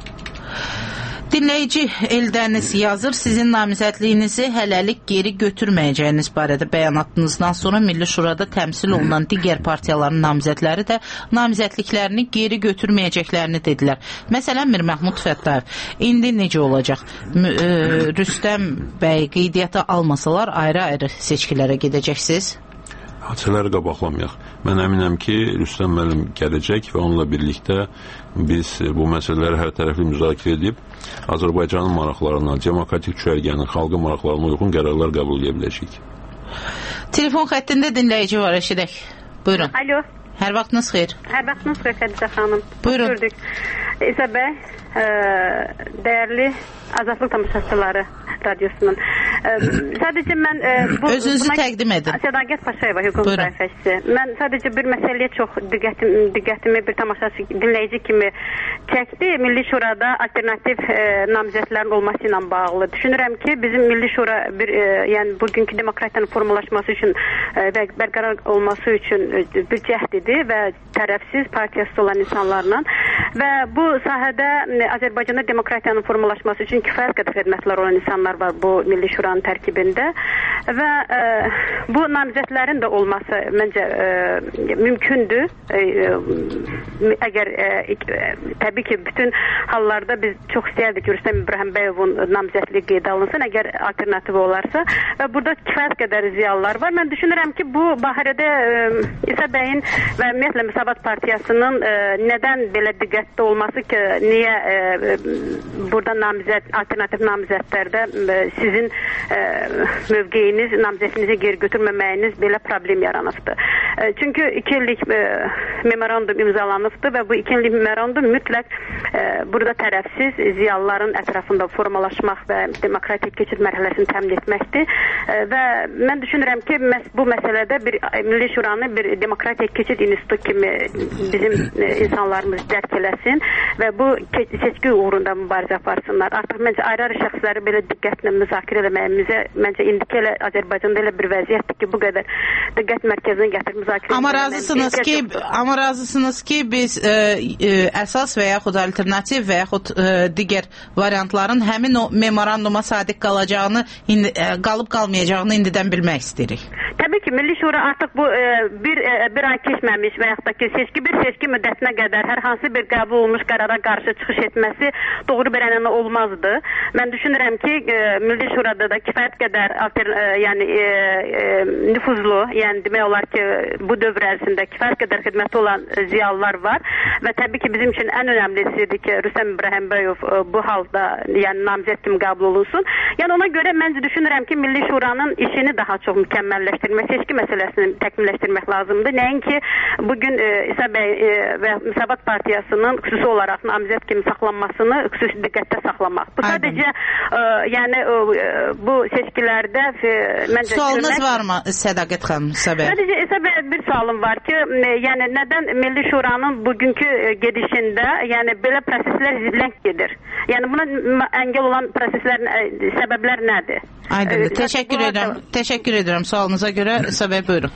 Speaker 7: Dinləyici Eldəniz yazır, sizin namizədliyinizi hələlik geri götürməyəcəyiniz barədə bəyanatınızdan sonra Milli Şurada təmsil olunan digər partiyaların namizədləri də namizədliklərini geri götürməyəcəklərini dedilər. Məsələn, Mir Məhmud Fəttayev. İndi necə olacaq? M- e, Rüstəm bəy qeydiyyata almasalar ayrı-ayrı seçkilərə gedəcəksiniz?
Speaker 10: Hadisələri qabaqlamayaq. Mən əminəm ki, Rüstəm müəllim gələcək və onunla birlikdə biz bu məsələləri hər tərəfli müzakirə edib Azərbaycanın maraqlarına, demokratik çərgənin, xalqın maraqlarına uyğun qərarlar qəbul edə biləcəyik.
Speaker 7: Telefon xəttində dinləyici var, eşidək. Buyurun.
Speaker 11: Alo.
Speaker 7: Hər vaxtınız xeyir.
Speaker 11: Hər vaxtınız xeyir Xədicə xanım.
Speaker 7: Buyurun.
Speaker 11: Gördük. İsa bəy, e, dəyərli Azadlıq tamaşaçıları radiosunun. E, sadəcə mən... E, bu,
Speaker 7: Özünüzü
Speaker 11: buna,
Speaker 7: təqdim edin.
Speaker 11: Sədaqət Paşayeva, hüquq müdafiəçisi. Mən sadəcə bir məsələyə çox diqqətim, diqqətimi bir tamaşaçı, dinləyici kimi çəkdi. Milli Şurada alternativ e, namizədlərin olması ilə bağlı. Düşünürəm ki, bizim Milli Şura bir, e, yəni bugünkü demokratiyanın formalaşması üçün e, və bərqərar olması üçün e, bir cəhdidir və tərəfsiz partiyası olan insanlarla və bu sahədə e, Azərbaycanda demokratiyanın formalaşması üçün kifayət qədər xidmətlər olan insanlar var bu Milli Şuranın tərkibində və e, bu namizədlərin də olması məncə e, mümkündür. E, e, əgər e, e, təbii ki, bütün hallarda biz çox istəyərdik ki, Rüstəm İbrahimbəyovun namizədliyi qeydə alınsın, əgər alternativ olarsa və burada kifayət qədər ziyalılar var. Mən düşünürəm ki, bu barədə e, İsa bəyin və ümumiyyətlə Müsavat Partiyasının e, nədən belə diqqətli olması ki, niyə e, burada namizəd, alternativ namizədlərdə e, sizin e, mövqeyiniz, namizədinizi geri götürməməyiniz belə problem yaranıbdır. E, çünki iki illik e, memorandum imzalanıbdır və bu iki illik memorandum mütləq e, burada tərəfsiz ziyalıların ətrafında formalaşmaq və demokratik keçid mərhələsini təmin etməkdir. E, və mən düşünürəm ki, məs bu məsələdə bir Milli Şuranı bir demokratik keçid institutu kimi bizim e, insanlarımız dərk eləsin və bu seçki uğrunda mübarizə aparsınlar. Artıq məncə ayrı-ayrı şəxsləri belə diqqətlə müzakirə eləməyimizə məncə indiki elə Azərbaycanda elə bir vəziyyətdir ki, bu qədər diqqət mərkəzinə gətirib müzakirə
Speaker 7: Amma razısınız ki, amma razısınız ki, biz e, e, əsas və yaxud alternativ və yaxud e, digər variantların həmin o memoranduma sadiq qalacağını, indi, e, qalıb qalmayacağını indidən bilmək istəyirik.
Speaker 11: Təbii ki, Milli Şura artıq bu e, bir, e, bir ay keçməmiş və yaxud da ki, seçki bir seçki müddətinə qədər hər hansı bir qəbul olmuş qərara qarşı çıxış etməsi doğru bir ənənə olmazdı. Mən düşünürəm ki, e, Milli Şurada da kifayət qədər alter, e, yəni, e, e, nüfuzlu, yəni demək olar ki, bu dövr ərzində kifayət qədər xidməti olan ziyalılar var və təbii ki, bizim üçün ən önəmlisidir ki, Rüstəm İbrahimbəyov e, bu halda yəni namizəd kimi qəbul olunsun. Yəni ona görə mən düşünürəm ki, Milli Şuranın işini daha çox mükəmməlləşdirmək, seçki məsələsini təkmilləşdirmək lazımdır. Nəinki bugün e, İsa bəy e, və Müsavat Partiyasının xüsusi olaraq namizəd kimi saxlanmasını xüsusi diqqətdə saxlamaq. Bu sadəcə e, yəni e, bu seçkilərdə e, məncə
Speaker 7: sualınız görmək... varmı Sədaqət xanım İsa bəy?
Speaker 11: Sadəcə İsa bəy bir sualım var ki, yəni nədən Milli Şuranın bugünkü gedişində, yəni belə proseslər ləng gedir? Yəni buna əngəl olan proseslərin səbəblər nədir?
Speaker 7: Aydındır. Təşəkkür edirəm. Təşəkkür edirəm sualınıza görə. Səbəb buyurun.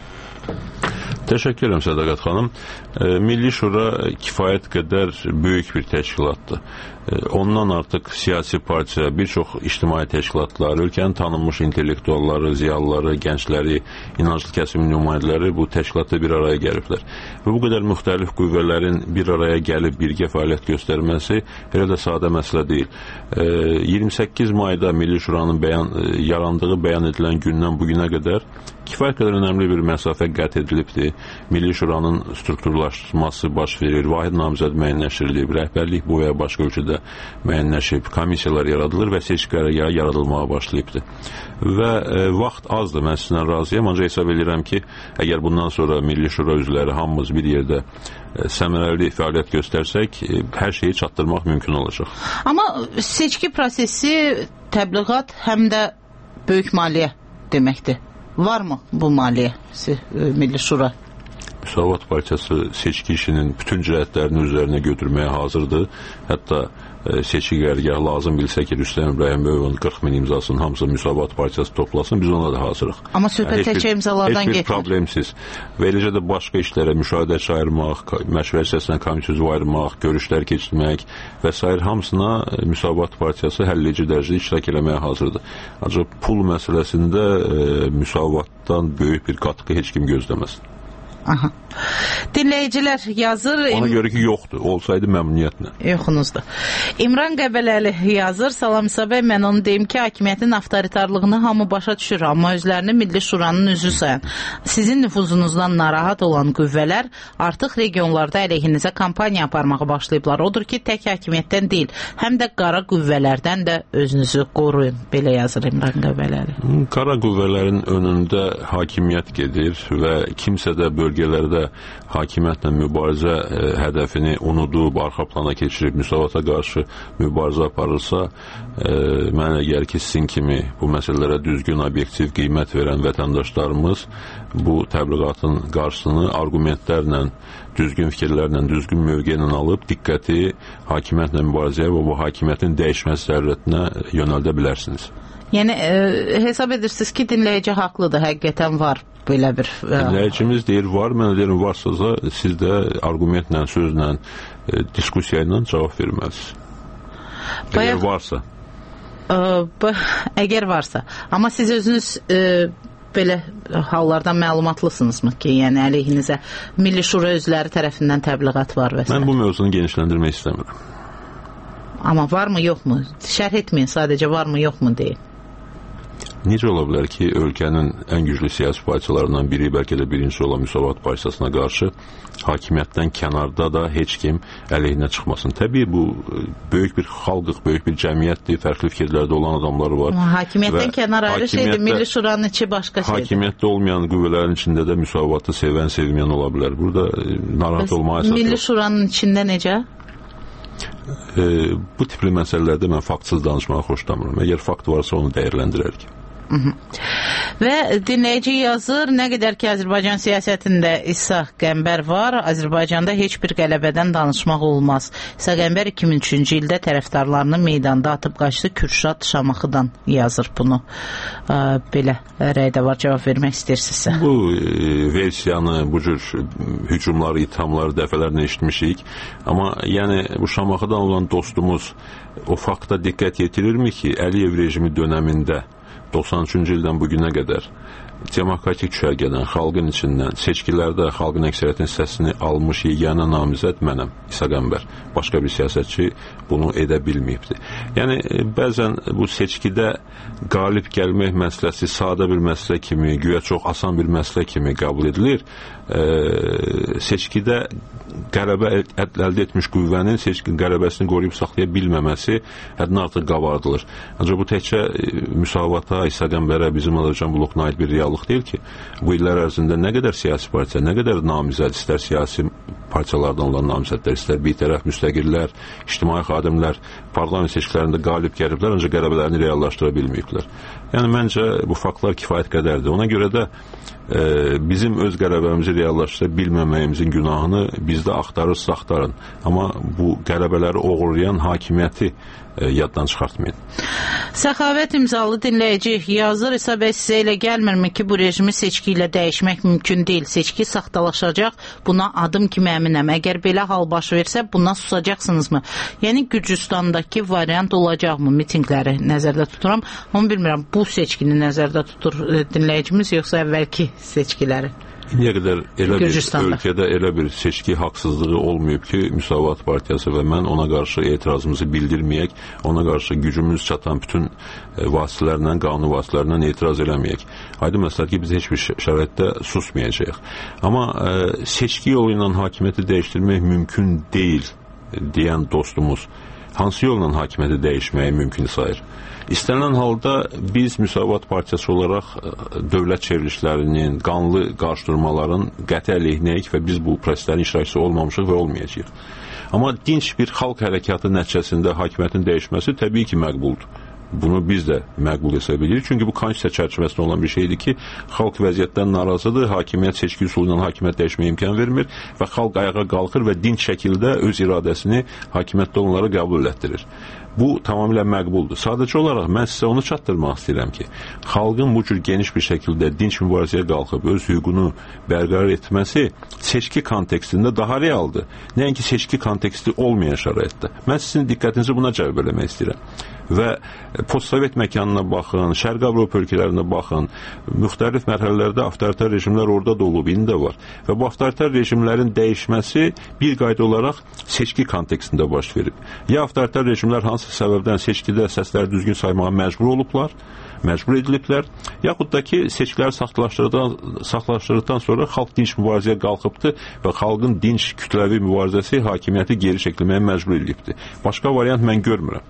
Speaker 10: Təşəkkür edirəm Sədaqət xanım. Milli Şura kifayət qədər böyük bir təşkilatdır. Ondan artıq siyasi partiya, bir çox ictimai təşkilatlar, ölkənin tanınmış intellektualları, ziyalıları, gəncləri, inanclı kəsimin nümayəndələri bu təşkilatda bir araya gəliblər. Və bu qədər müxtəlif qüvvələrin bir araya gəlib birgə fəaliyyət göstərməsi elə də sadə məsələ deyil. iyirmi səkkiz mayda Milli Şuranın bəyan, yarandığı bəyan edilən gündən bugünə qədər kifayət qədər önəmli bir məsafə qət edilibdir. Milli Şuranın strukturlaşması baş verir, vahid namizəd müəyyənləşdirilib, rəhbərlik bu və ya başqa ölkədə müəyyənləşib, komissiyalar yaradılır və seçki qərargahı yaradılmağa başlayıbdır. Və e, vaxt azdır, mən sizinlə razıyam, ancaq hesab edirəm ki, əgər bundan sonra Milli Şura üzvləri hamımız bir yerdə e, səmərəli fəaliyyət göstərsək, e, hər şeyi çatdırmaq mümkün olacaq.
Speaker 7: Amma seçki prosesi, təbliğat həm də böyük maliyyə deməkdir. Varmı bu maliyyə Milli Şura?
Speaker 10: Müsavat Partiyası seçki işinin bütün cəhətlərini üzərinə götürməyə hazırdır. Hətta e, seçki qərargahı lazım bilsə ki, Rüstəm İbrahimov qırx min imzasının hamısı Müsavat Partiyası toplasın, biz ona da hazırıq.
Speaker 7: Amma söhbət yəni, təkcə imzalardan
Speaker 10: getmir. Heç bir
Speaker 7: getmir.
Speaker 10: problemsiz. Və eləcə də başqa işlərə müşahidəçi ayırmaq, məşvərət hissəsinə komissiya üzvü ayırmaq, görüşlər keçirmək və s. hamısına Müsavat Partiyası həlləyici dərəcədə iştirak eləməyə hazırdır. Ancaq pul məsələsində e, Müsavatdan böyük bir qatqı heç kim gözləməsin.
Speaker 7: Aha. Dinləyicilər yazır.
Speaker 10: Ona görə ki, yoxdur. Olsaydı məmnuniyyətlə.
Speaker 7: Yoxunuzdur. İmran Qəbələli yazır. Salam İsa bəy, mən onu deyim ki, hakimiyyətin avtoritarlığını hamı başa düşür, amma özlərini Milli Şuranın üzvü sayan. Sizin nüfuzunuzdan narahat olan qüvvələr artıq regionlarda əleyhinizə kampaniya aparmağa başlayıblar. Odur ki, tək hakimiyyətdən deyil, həm də qara qüvvələrdən də özünüzü qoruyun. Belə yazır İmran Qəbələli.
Speaker 10: Qara qüvvələrin önündə hakimiyyət gedir və kimsə də bölgələrdə hakimiyyətlə mübarizə e, hədəfini unudub, arxa plana keçirib, Müsavata qarşı mübarizə aparırsa, e, mənə gəlir ki, sizin kimi bu məsələlərə düzgün, obyektiv qiymət verən vətəndaşlarımız bu təbliğatın qarşısını argumentlərlə, düzgün fikirlərlə, düzgün mövqeylə alıb, diqqəti hakimiyyətlə mübarizəyə və bu hakimiyyətin dəyişməsi zərurətinə yönəldə bilərsiniz.
Speaker 7: Yəni, e, hesab edirsiniz ki, dinləyici haqlıdır, həqiqətən var belə bir... E...
Speaker 10: Dinləyicimiz deyir, var, mən deyirəm, varsa da siz də argumentlə, sözlə, e, diskusiya ilə cavab verməlisiniz. Bayaq... Əgər varsa.
Speaker 7: E, bu, əgər varsa. Amma siz özünüz e, belə hallardan məlumatlısınızmı ki, yəni əleyhinizə Milli Şura üzvləri tərəfindən təbliğat var və s.
Speaker 10: Mən bu mövzunu genişləndirmək istəmirəm.
Speaker 7: Amma varmı, yoxmu? Şərh etməyin, sadəcə varmı, yoxmu deyin.
Speaker 10: Necə ola bilər ki, ölkənin ən güclü siyasi partiyalarından biri, bəlkə də birincisi olan Müsavat Partiyasına qarşı hakimiyyətdən kənarda da heç kim əleyhinə çıxmasın. Təbii bu böyük bir xalqıq, böyük bir cəmiyyətdir, fərqli fikirlərdə olan adamlar var.
Speaker 7: Hakimiyyətdən kənar ayrı şeydir, Milli Şuranın içi başqa şeydir.
Speaker 10: Hakimiyyətdə olmayan qüvvələrin içində də Müsavatı sevən, sevməyən ola bilər. Burada narahat olmağa əsas yox.
Speaker 7: Milli Şuranın içində necə?
Speaker 10: E, bu tipli məsələlərdə mən faktsız danışmağı xoşlamıram. Əgər fakt varsa onu dəyərləndirərik.
Speaker 7: Hı -hı. Və dinləyici yazır, nə qədər ki Azərbaycan siyasətində İsa Qəmbər var, Azərbaycanda heç bir qələbədən danışmaq olmaz. İsa Qəmbər iki min üçüncü ildə tərəfdarlarını meydanda atıb qaçdı, Kürşad Şamaxıdan yazır bunu. Ə, belə rəydə var, cavab vermək istəyirsinizsə.
Speaker 10: Bu e, versiyanı, bu cür hücumları, ithamları dəfələrlə eşitmişik. Amma yəni bu Şamaxıdan olan dostumuz o fakta diqqət yetirirmi ki, Əliyev rejimi dönəmində doxsan üçüncü ildən bugünə qədər demokratik düşərgədən, xalqın içindən, seçkilərdə xalqın əksəriyyətin hissəsini almış yeganə namizəd mənəm, İsa Qəmbər. Başqa bir siyasətçi bunu edə bilməyibdir. Yəni, bəzən bu seçkidə qalib gəlmək məsələsi sadə bir məsələ kimi, güya çox asan bir məsələ kimi qəbul edilir. E, seçkidə qələbə əldə etmiş qüvvənin seçki qələbəsini qoruyub saxlaya bilməməsi həddən artıq qabardılır. Ancaq bu təkcə Müsavata, İsa Qəmbərə, bizim Azərbaycan blokuna aid bir reallıq deyil ki, bu illər ərzində nə qədər siyasi partiya, nə qədər namizəd, istər siyasi partiyalardan olan namizədlər, istər bir tərəf müstəqillər, ictimai xadimlər parlament seçkilərində qalib gəliblər, ancaq qələbələrini reallaşdıra bilməyiblər. Yəni, məncə bu faktlar kifayət qədərdir. Ona görə də e, bizim öz qələbəmizi reallaşdıra bilməməyimizin günahını bizdə axtarırsa axtarın. Amma bu qələbələri oğurlayan hakimiyyəti e, yaddan çıxartmayın.
Speaker 7: Səxavət imzalı dinləyici yazır, İsa bəy, sizə elə gəlmirmi ki, bu rejimi seçki ilə dəyişmək mümkün deyil. Seçki saxtalaşacaq, buna adım kimi əminəm. Əgər belə hal baş versə, buna susacaqsınızmı? Yəni, Gürcüstandakı variant olacaqmı? Mitingləri nəzərdə tuturam. Amma bilmirəm, bu seçkini nəzərdə tutur dinləyicimiz, yoxsa əvvəlki seçkiləri?
Speaker 10: İndiyə qədər elə bir ölkədə elə bir seçki haqsızlığı olmayıb ki, Müsavat Partiyası və mən ona qarşı etirazımızı bildirməyək, ona qarşı gücümüz çatan bütün vasitələrlə, qanun vasitələrlə etiraz eləməyək. Aydın məsələdir ki, biz heç bir şəraitdə susmayacağıq. Amma ə, seçki yolu ilə hakimiyyəti dəyişdirmək mümkün deyil deyən dostumuz hansı yolla hakimiyyəti dəyişməyi mümkün sayır? İstənilən halda biz Müsavat Partiyası olaraq dövlət çevrilişlərinin, qanlı qarşıdurmaların qəti əleyhinəyik və biz bu proseslərin iştirakçısı olmamışıq və olmayacağıq. Amma dinç bir xalq hərəkatı nəticəsində hakimiyyətin dəyişməsi təbii ki, məqbuldur. Bunu biz də məqbul hesab edirik. Çünki bu konstitusiya çərçivəsində olan bir şeydir ki, xalq vəziyyətdən narazıdır, hakimiyyət seçki üsulu ilə hakimiyyət dəyişməyə imkan vermir və xalq ayağa qalxır və dinç şəkildə öz iradəsini hakimiyyətdə olanlara qəbul etdirir. Bu tamamilə məqbuldur. Sadəcə olaraq mən sizə onu çatdırmaq istəyirəm ki, xalqın bu cür geniş bir şəkildə dinç mübarizəyə qalxıb öz hüququnu bərqərar etməsi seçki kontekstində daha realdır. Nəinki seçki konteksti olmayan şəraitdə. Mən sizin diqqətinizi buna cəlb eləmək istəyirəm. Və postsovet məkanına baxın, Şərq Avropa ölkələrində baxın, müxtəlif mərhələlərdə avtoritar rejimlər orada da olub, indi də var. Və bu avtoritar rejimlərin dəyişməsi bir qayda olaraq seçki kontekstində baş verib. Ya avtoritar rejimlər hansı səbəbdən seçkidə səsləri düzgün saymağa məcbur olublar, məcbur ediliblər, yaxud da ki, seçkiləri saxtalaşdırdıqdan sonra xalq dinç mübarizəyə qalxıbdır və xalqın dinç kütləvi mübarizəsi hakimiyyəti geri çəkilməyə məcbur edilibdir. Başqa variant mən görmürəm.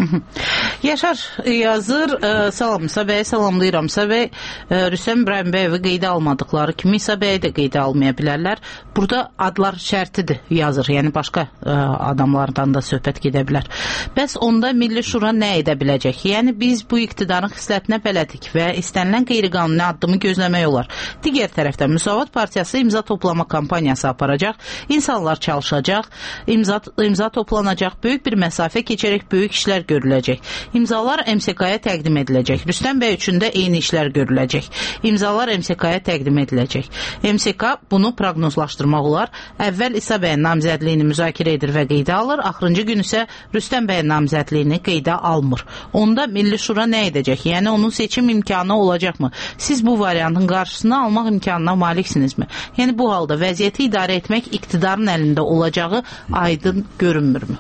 Speaker 7: Yaşar yazır, e, salam İsa bəyə, salamlayıram İsa bəy. E, Rüstəm İbrahimbəyevi qeydə almadıqları kimi İsa bəyi də qeydə almaya bilərlər. Burada adlar şərtidir yazır, yəni başqa e, adamlardan da söhbət gedə bilər. Bəs onda Milli Şura nə edə biləcək? Yəni biz bu iqtidarın xislətinə bələdik və istənilən qeyri-qanuni addımı gözləmək olar. Digər tərəfdən Müsavat Partiyası imza toplama kampaniyası aparacaq, insanlar çalışacaq, imza, imza toplanacaq, böyük bir məsafə keçərək böyük işlər görüləcək. İmzalar M S K-ya təqdim ediləcək. Rüstəm bəy üçün də eyni işlər görüləcək. İmzalar M S K-ya təqdim ediləcək. M S K bunu proqnozlaşdırmaq olar. Əvvəl İsa bəyin namizədliyini müzakirə edir və qeydə alır. Axırıncı gün isə Rüstəm bəyin namizədliyini qeydə almır. Onda Milli Şura nə edəcək? Yəni onun seçim imkanı olacaqmı? Siz bu variantın qarşısını almaq imkanına maliksinizmi? Yəni bu halda vəziyyəti idarə etmək iqtidarın əlində olacağı aydın görünmürmü?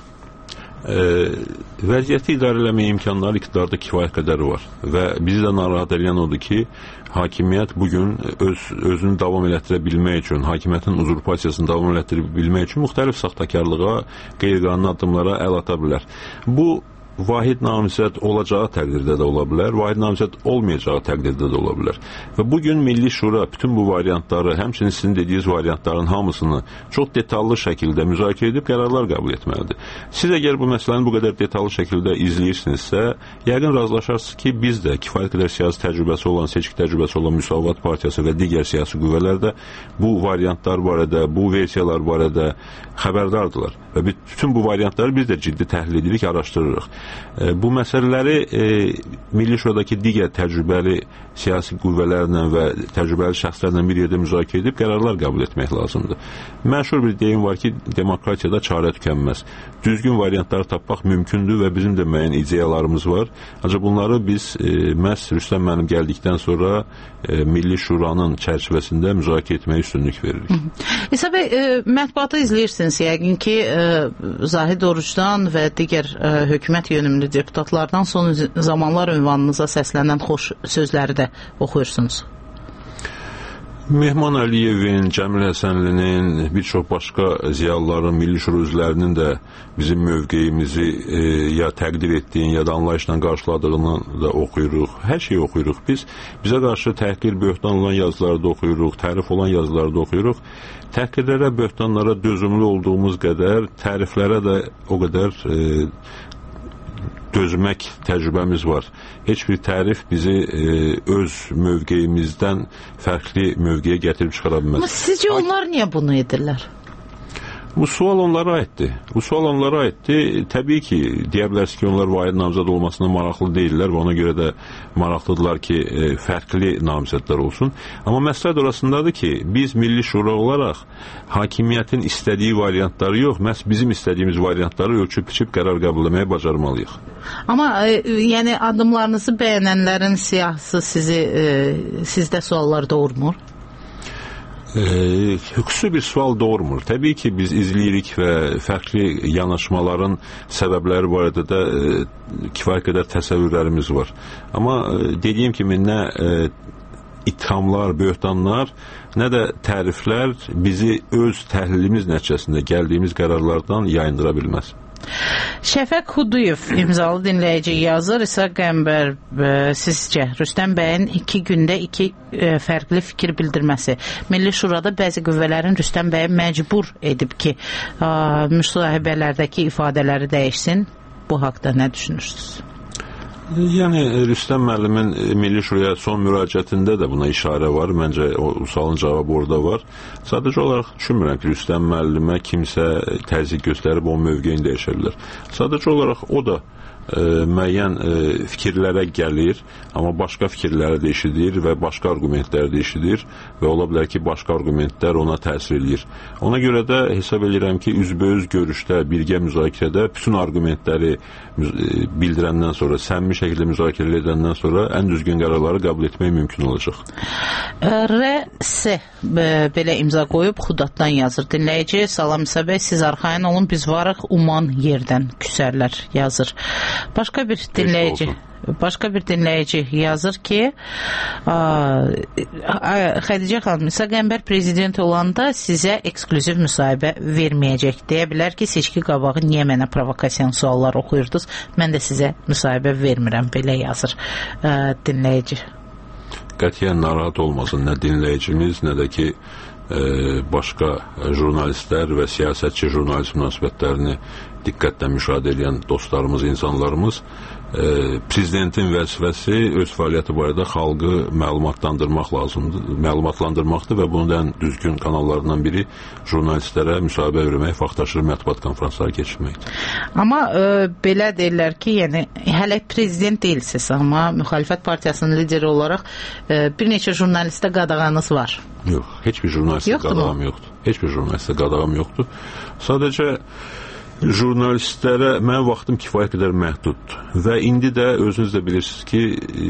Speaker 10: E, vəziyyəti idarə eləməyə imkanları iqtidarda kifayət qədəri var və bizi də narahat edən odur ki, hakimiyyət bugün öz, özünü davam elətdirə bilmək üçün, hakimiyyətin uzurpasiyasını davam elətdirə bilmək üçün müxtəlif saxtakarlığa, qeyri-qanuni addımlara əl ata bilər. Bu vahid namizəd olacağı təqdirdə də ola bilər, vahid namizəd olmayacağı təqdirdə də ola bilər. Və bugün Milli Şura bütün bu variantları, həmçinin sizin dediyiniz variantların hamısını çox detallı şəkildə müzakirə edib qərarlar qəbul etməlidir. Siz əgər bu məsələni bu qədər detallı şəkildə izləyirsinizsə, yəqin razılaşarsınız ki, biz də kifayət qədər siyasi təcrübəsi olan, seçki təcrübəsi olan Müsavat Partiyası və digər siyasi qüvvələr də bu variantlar barədə, bu versiyalar barədə xəbərdardılar. Və bütün bu variantları biz də ciddi təhlil edirik, araşdırırıq. Bu məsələləri e, Milli Şuradakı digər təcrübəli siyasi qüvvələrlə və təcrübəli şəxslərlə bir yerdə müzakirə edib qərarlar qəbul etmək lazımdır. Məşhur bir deyim var ki, demokratiyada çarə tükənməz. Düzgün variantları tapmaq mümkündür və bizim də müəyyən ideyalarımız var. Ancaq bunları biz e, məhz Rüstəm mənim gəldikdən sonra e, Milli Şuranın çərçivəsində müzakirə etməyə üstünlük veririk.
Speaker 7: İsa bəy, e, mətbuatı izləyirsiniz yəqin ki, e, Zahid Orucdan və digər e, hökumət yönümlü deputatlardan son zamanlar ünvanınıza səslənən xoş sözləri də oxuyursunuz.
Speaker 10: Mehman Əliyevin, Cəmil Həsənlinin, bir çox başqa ziyalıların, milli şura üzvlərinin də bizim mövqeyimizi e, ya təqdir etdiyin, ya da anlayışla qarşıladığını da oxuyuruq. Hər şeyi oxuyuruq biz. Bizə qarşı təhqir, böhtan olan yazıları da oxuyuruq, tərif olan yazıları da oxuyuruq. Təhqirlərə, böhtanlara dözümlü olduğumuz qədər, təriflərə də o qədər e, dözmək təcrübəmiz var. Heç bir tərif bizi e, öz mövqeyimizdən fərqli mövqeyə gətirib çıxara bilməz.
Speaker 7: Amma sizcə onlar niyə bunu edirlər?
Speaker 10: Bu sual onlara aiddir. Bu sual onlara aiddir. Təbii ki, deyə bilərsiniz ki, onlar vahid namizəd olmasına maraqlı deyirlər və ona görə də maraqlıdırlar ki, e, fərqli namizədlər olsun. Amma məsləhət orasındadır ki, biz Milli Şura olaraq hakimiyyətin istədiyi variantları yox, məhz bizim istədiyimiz variantları ölçüb-biçib qərar qəbul etməyə bacarmalıyıq.
Speaker 7: Amma e, yəni addımlarınızı bəyənənlərin siyahısı sizi e, sizdə suallar doğurmur?
Speaker 10: E, xüsusi bir sual doğurmur. Təbii ki, biz izləyirik və fərqli yanaşmaların səbəbləri barədə də e, kifayət qədər təsəvvürlərimiz var. Amma e, dediyim kimi, nə e, ithamlar, böhtanlar, nə də təriflər bizi öz təhlilimiz nəticəsində gəldiyimiz qərarlardan yayındıra bilməz.
Speaker 7: Şəfəq Xuduyev imzalı dinləyici yazır. İsa Qəmbər, e, sizcə Rüstəm bəyin iki gündə iki e, fərqli fikir bildirməsi Milli Şurada bəzi qüvvələrin Rüstəm bəyi məcbur edib ki, e, müsahibələrdəki ifadələri dəyişsin. Bu haqda nə düşünürsünüz?
Speaker 10: Yəni, Rüstəm müəllimin Milli Şuraya son müraciətində də buna işarə var. Məncə, o sualın cavabı orada var. Sadəcə olaraq düşünmürəm ki, Rüstəm müəllimə kimsə təzyiq göstərib o mövqeyini dəyişə bilər. Sadəcə olaraq o da e, müəyyən e, fikirlərə gəlir, amma başqa fikirlərə də eşidir və başqa argumentlər də eşidir və ola bilər ki, başqa argumentlər ona təsir edir. Ona görə də hesab edirəm ki, üzbəüz görüşdə, birgə müzakirədə bütün argumentləri bildirəndən sonra, səmimi şəkildə müzakirə edəndən sonra ən düzgün qərarları qəbul etmək mümkün olacaq.
Speaker 7: R S belə imza qoyub Xudatdan yazır. Dinləyici, salam İsa bəy, siz arxayın olun, biz varıq, uman yerdən küsərlər yazır. Başqa bir dinləyici Başqa bir dinləyici yazır ki, Xədicə xanım, İsa Qəmbər prezident olanda sizə eksklüziv müsahibə verməyəcək. Deyə bilər ki, seçki qabağı niyə mənə provokasiyan suallar oxuyurdunuz? Mən də sizə müsahibə vermirəm, belə yazır dinləyici.
Speaker 10: Qətiyyən narahat olmasın nə dinləyicimiz, nə də ki, başqa jurnalistlər və siyasətçi jurnalist münasibətlərini diqqətlə müşahidə edən dostlarımız, insanlarımız, prezidentin vəzifəsi öz fəaliyyəti barədə xalqı məlumatlandırmaq lazımdır, məlumatlandırmaqdır və bunun ən düzgün kanallarından biri jurnalistlərə müsahibə vermək, vaxtaşırı mətbuat konferansları keçirməkdir.
Speaker 7: Amma e, belə deyirlər ki, yəni hələ prezident deyilsiniz, amma müxalifət partiyasının lideri olaraq e, bir neçə jurnalistə qadağanız var.
Speaker 10: Yox, heç bir jurnalistə qadağam yoxdur. Heç bir jurnalistə qadağam yoxdur. Sadəcə jurnalistlərə mənim vaxtım kifayət qədər məhduddur və indi də özünüz də bilirsiniz ki,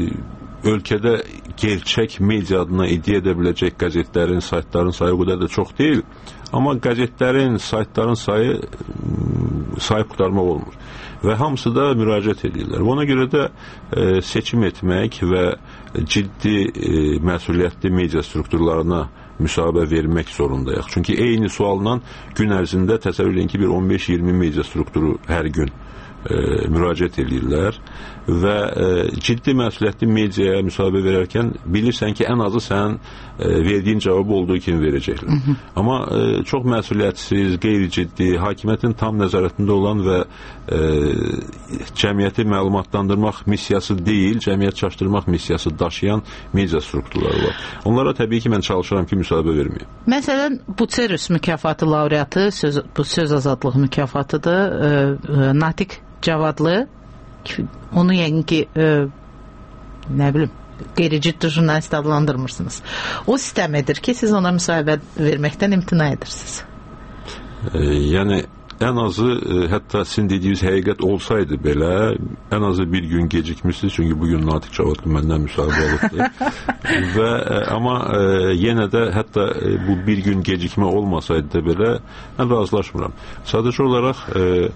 Speaker 10: ölkədə gerçək media adına iddia edə biləcək qəzetlərin, saytların sayı o qədər də çox deyil, amma qəzetlərin, saytların sayı sayıb qutarmaq olmur və hamısı da müraciət edirlər. Ona görə də e, seçim etmək və ciddi e, məsuliyyətli media strukturlarına müsahibə vermək zorundayıq. Çünki eyni sualla gün ərzində təsəvvür edin ki, bir on beş iyirmi media strukturu hər gün e, müraciət edirlər və e, ciddi məsuliyyətli mediaya müsahibə verərkən bilirsən ki, ən azı sən e, verdiyin cavabı olduğu kimi verəcəklər. Hı -hı. Amma e, çox məsuliyyətsiz, qeyri-ciddi, hakimiyyətin tam nəzarətində olan və e, cəmiyyəti məlumatlandırmaq missiyası deyil, cəmiyyət çaşdırmaq missiyası daşıyan media strukturları var. Onlara təbii ki, mən çalışıram ki, müsahibə verməyim.
Speaker 7: Məsələn, Bucerus mükafatı laureatı, söz, bu söz azadlığı mükafatıdır, e, e, Natiq Cavadlı, onu yəqin ki, e, nə bilim, qeyri-ciddi jurnalist adlandırmırsınız. O sistem edir ki, siz ona müsahibə verməkdən imtina edirsiniz.
Speaker 10: E, yəni, ən azı, e, hətta sizin dediyiniz həqiqət olsaydı belə, ən azı bir gün gecikmişsiniz, çünki bugün Natiq Cavadlı məndən müsahibə alıbdır. və, e, amma e, yenə də, hətta e, bu bir gün gecikmə olmasaydı da belə, mən razılaşmıram. Sadəcə olaraq, e,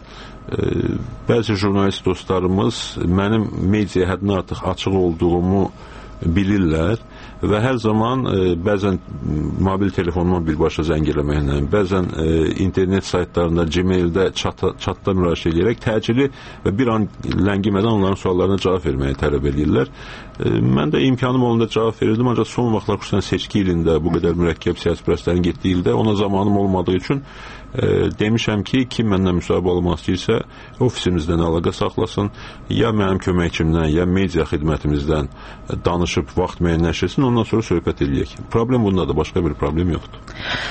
Speaker 10: bəzi jurnalist dostlarımız mənim media həddindən artıq açıq olduğumu bilirlər və hər zaman e, bəzən mobil telefonuma birbaşa zəng eləməklə, bəzən e, internet saytlarında, Gmaildə, çata, çatda müraciət edərək təcili və bir an ləngimədən onların suallarına cavab verməyi tələb edirlər. E, mən də imkanım olanda cavab verirdim, ancaq son vaxtlar xüsusən seçki ilində, bu qədər mürəkkəb siyasətpərəstlərin getdiyi ildə ona zamanım olmadığı üçün e, demişəm ki, kim məndən müsahibə almaq istəyirsə, ofisimizdən əlaqə saxlasın, ya mənim köməkçimdən, ya media xidmətimizdən danışıb vaxt müəyyənləşdirsin, ondan sonra söhbət edək. Problem bundadır, başqa bir problem yoxdur.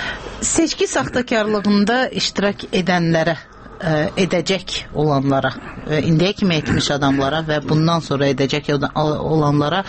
Speaker 7: Seçki saxtakarlığında iştirak edənlərə, edəcək olanlara, indiyə kimi etmiş adamlara və bundan sonra edəcək olanlara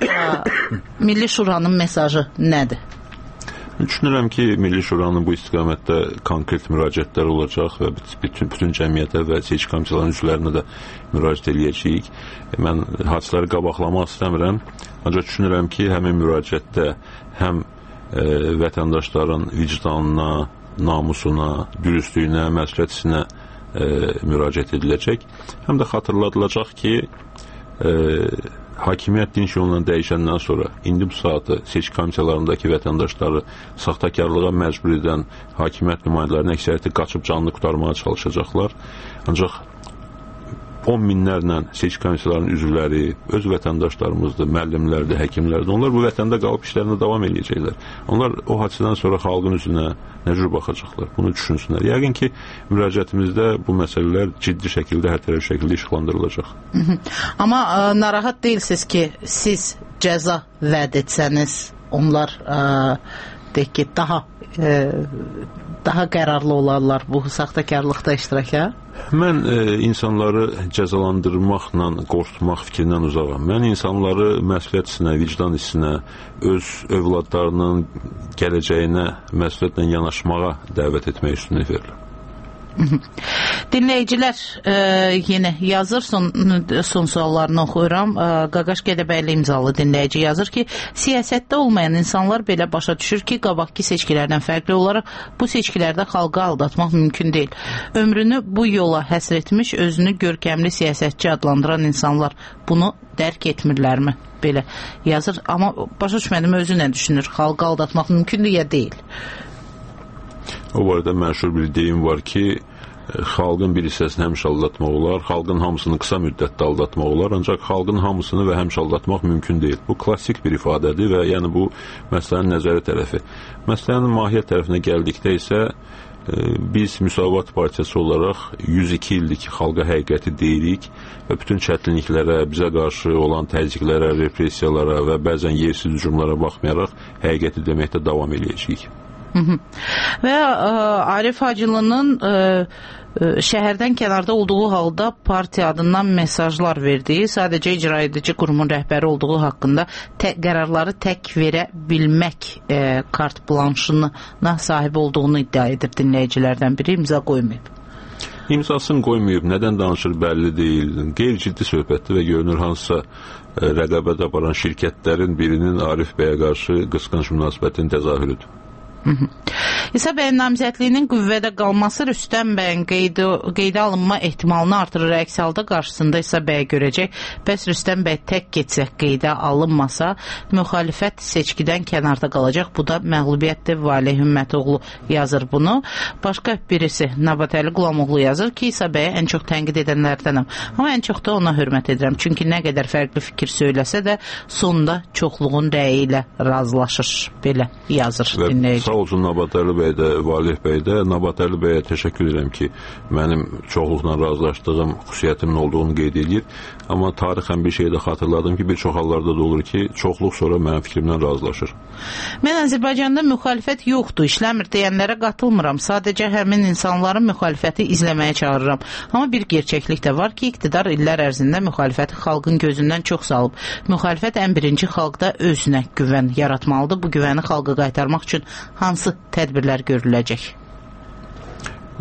Speaker 7: Milli Şuranın mesajı nədir?
Speaker 10: Düşünürəm ki, Milli Şuranın bu istiqamətdə konkret müraciətlər olacaq və bütün, bütün cəmiyyətə və seçki komissiyalarının üzvlərinə də müraciət edəcəyik. Mən hadisələri qabaqlamaq istəmirəm, ancaq düşünürəm ki, həmin müraciətdə həm e, vətəndaşların vicdanına, namusuna, dürüstlüyünə, məsuliyyətinə e, müraciət ediləcək. Həm də xatırladılacaq ki, e, hakimiyyət dinç yolundan dəyişəndən sonra indi bu saatı seçki komissiyalarındakı vətəndaşları saxtakarlığa məcbur edən hakimiyyət nümayəndələrinin əksəriyyəti qaçıb canını qurtarmağa çalışacaqlar. Ancaq on minlərlə seçki komissiyalarının üzvləri, öz vətəndaşlarımızdır, müəllimlərdir, həkimlərdir. Onlar bu vətəndə qalıb işlərinə davam edəcəklər. Onlar o hadisədən sonra xalqın üzünə nə cür baxacaqlar? Bunu düşünsünlər. Yəqin ki, müraciətimizdə bu məsələlər ciddi şəkildə, hərtərəfli şəkildə işıqlandırılacaq. Hı -hı.
Speaker 7: Amma ə, narahat deyilsiniz ki, siz cəza vəd etsəniz, onlar ə, deyək ki, daha ə, daha qərarlı olarlar bu saxtakarlıqda iştiraka?
Speaker 10: Mən e, insanları cəzalandırmaqla, qorxutmaq fikrindən uzağam. Mən insanları məsuliyyət hissinə, vicdan hissinə, öz övladlarının gələcəyinə məsuliyyətlə yanaşmağa dəvət etmək üstünlük verirəm.
Speaker 7: Dinləyicilər e, yenə yazır, son, son suallarını oxuyuram. E, Qaqaş Qədəbəyli imzalı dinləyici yazır ki, siyasətdə olmayan insanlar belə başa düşür ki, qabaqki seçkilərdən fərqli olaraq bu seçkilərdə xalqı aldatmaq mümkün deyil. Ömrünü bu yola həsr etmiş, özünü görkəmli siyasətçi adlandıran insanlar bunu dərk etmirlərmi? Belə yazır, amma başa düşmədim, özü nə düşünür? Xalqı aldatmaq mümkündür ya deyil?
Speaker 10: O barədə məşhur bir deyim var ki, xalqın bir hissəsini həmişə aldatmaq olar, xalqın hamısını qısa müddətdə aldatmaq olar, ancaq xalqın hamısını və həmişə aldatmaq mümkün deyil. Bu klassik bir ifadədir və yəni bu məsələnin nəzəri tərəfi. Məsələnin mahiyyət tərəfinə gəldikdə isə biz Müsavat Partiyası olaraq yüz iki ildir ki, xalqa həqiqəti deyirik və bütün çətinliklərə, bizə qarşı olan təzyiqlərə, repressiyalara və bəzən yersiz hücumlara baxmayaraq həqiqəti deməkdə davam edəcəyik.
Speaker 7: Hı -hı. Və ə, Arif Hacılının ə, ə, şəhərdən kənarda olduğu halda partiya adından mesajlar verdiyi, sadəcə icra edici qurumun rəhbəri olduğu haqqında tə, qərarları tək verə bilmək ə, kart blanşına sahib olduğunu iddia edir dinləyicilərdən biri, imza qoymayıb.
Speaker 10: İmzasını qoymayıb, nədən danışır bəlli deyil. Qeyri-ciddi söhbətdir və görünür hansısa ə, rəqabət aparan şirkətlərin birinin Arif bəyə qarşı qısqanc münasibətin təzahürüdür.
Speaker 7: İsa bəyin namizədliyinin qüvvədə qalması Rüstəm bəyin qeydə, qeydə alınma ehtimalını artırır. Əks halda qarşısında İsa bəyi görəcək. Bəs Rüstəm bəy tək getsə, qeydə alınmasa, müxalifət seçkidən kənarda qalacaq. Bu da məğlubiyyətdir. Valih Hümmətoğlu yazır bunu. Başqa birisi Nabatəli Qulamoğlu yazır ki, İsa bəyə ən çox tənqid edənlərdənəm. Amma ən çox da ona hörmət edirəm. Çünki nə qədər fərqli fikir söyləsə də sonunda çoxluğun rəyi ilə razılaşır. Belə yazır dinləyici.
Speaker 10: Sağ olsun Nabatəli bəy də, Valih bəy də. Nabatəli bəyə təşəkkür edirəm ki, mənim çoxluqla razılaşdığım xüsusiyyətimin olduğunu qeyd edir. Amma tarixən bir şey də xatırladım ki, bir çox hallarda da olur ki, çoxluq sonra mənim fikrimdən razılaşır.
Speaker 7: Mən Azərbaycanda müxalifət yoxdur, işləmir deyənlərə qatılmıram. Sadəcə həmin insanların müxalifəti izləməyə çağırıram. Amma bir gerçəklik də var ki, iqtidar illər ərzində müxalifəti xalqın gözündən çox salıb. Müxalifət ən birinci xalqda özünə güvən yaratmalıdır. Bu güvəni xalqa qaytarmaq üçün hansı tədbirlər görüləcək?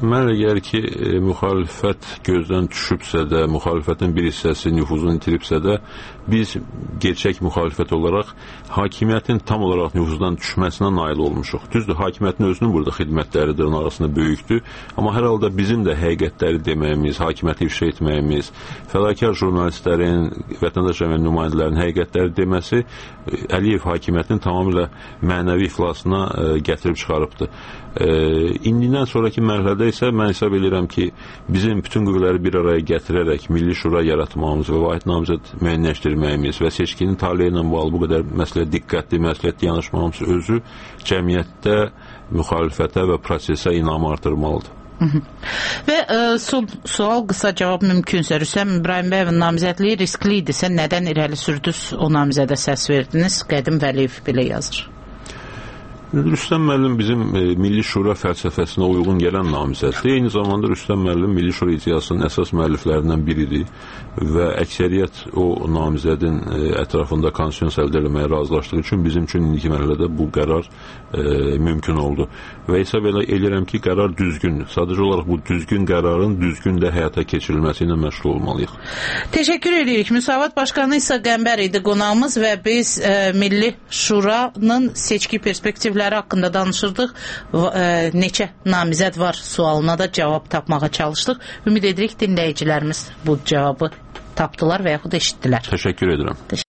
Speaker 10: Mənə elə gəlir ki, e, müxalifət gözdən düşübsə də, müxalifətin bir hissəsi nüfuzunu itiribsə də, biz gerçək müxalifət olaraq hakimiyyətin tam olaraq nüfuzdan düşməsinə nail olmuşuq. Düzdür, hakimiyyətin özünün burada xidmətləri dırnağısında böyükdür, amma hər halda bizim də həqiqətləri deməyimiz, hakimiyyəti ifşa etməyimiz, fəlakət jurnalistlərin, vətəndaş əməli nümayəndələrin həqiqətləri deməsi Əliyev hakimiyyətinin tamamilə mənəvi iflasına e, gətirib çıxarıbdır. E, indindən sonraki mərhələdə isə mən hesab edirəm ki, bizim bütün qüvvələri bir araya gətirərək Milli Şura yaratmamız və vahid namizəd müəyyənləşdirməyimiz və seçkinin taleyi ilə bağlı bu qədər məsələ diqqətli, məsuliyyətli yanaşmamız özü cəmiyyətdə müxalifətə və prosesə inamı artırmalıdır.
Speaker 7: Və e, son sual, qısa cavab mümkünsə, Rüstəm İbrahimbəyevin namizədliyi riskli idisə, nədən irəli sürdünüz, o namizədə səs verdiniz? Qədim Vəliyev belə yazır.
Speaker 10: Rüstəm müəllim bizim e, Milli Şura fəlsəfəsinə uyğun gələn namizəddir. Eyni zamanda Rüstəm müəllim Milli Şura ideyasının əsas müəlliflərindən biridir və əksəriyyət o namizədin e, ətrafında konsens əldə etməyə razılaşdığı üçün bizim üçün indiki mərhələdə bu qərar e, mümkün oldu. Və hesab edirəm ki, qərar düzgündür. Sadəcə olaraq bu düzgün qərarın düzgün də həyata keçirilməsi ilə məşğul olmalıyıq.
Speaker 7: Təşəkkür edirik. Müsavat Başqanı İsa Qəmbər idi qonağımız və biz e, Milli Şuranın seçki perspektivləri haqqında danışırdıq. E, neçə namizəd var sualına da cavab tapmağa çalışdıq. Ümid edirik dinləyicilərimiz bu cavabı tapdılar və yaxud eşitdilər.
Speaker 10: Təşəkkür edirəm.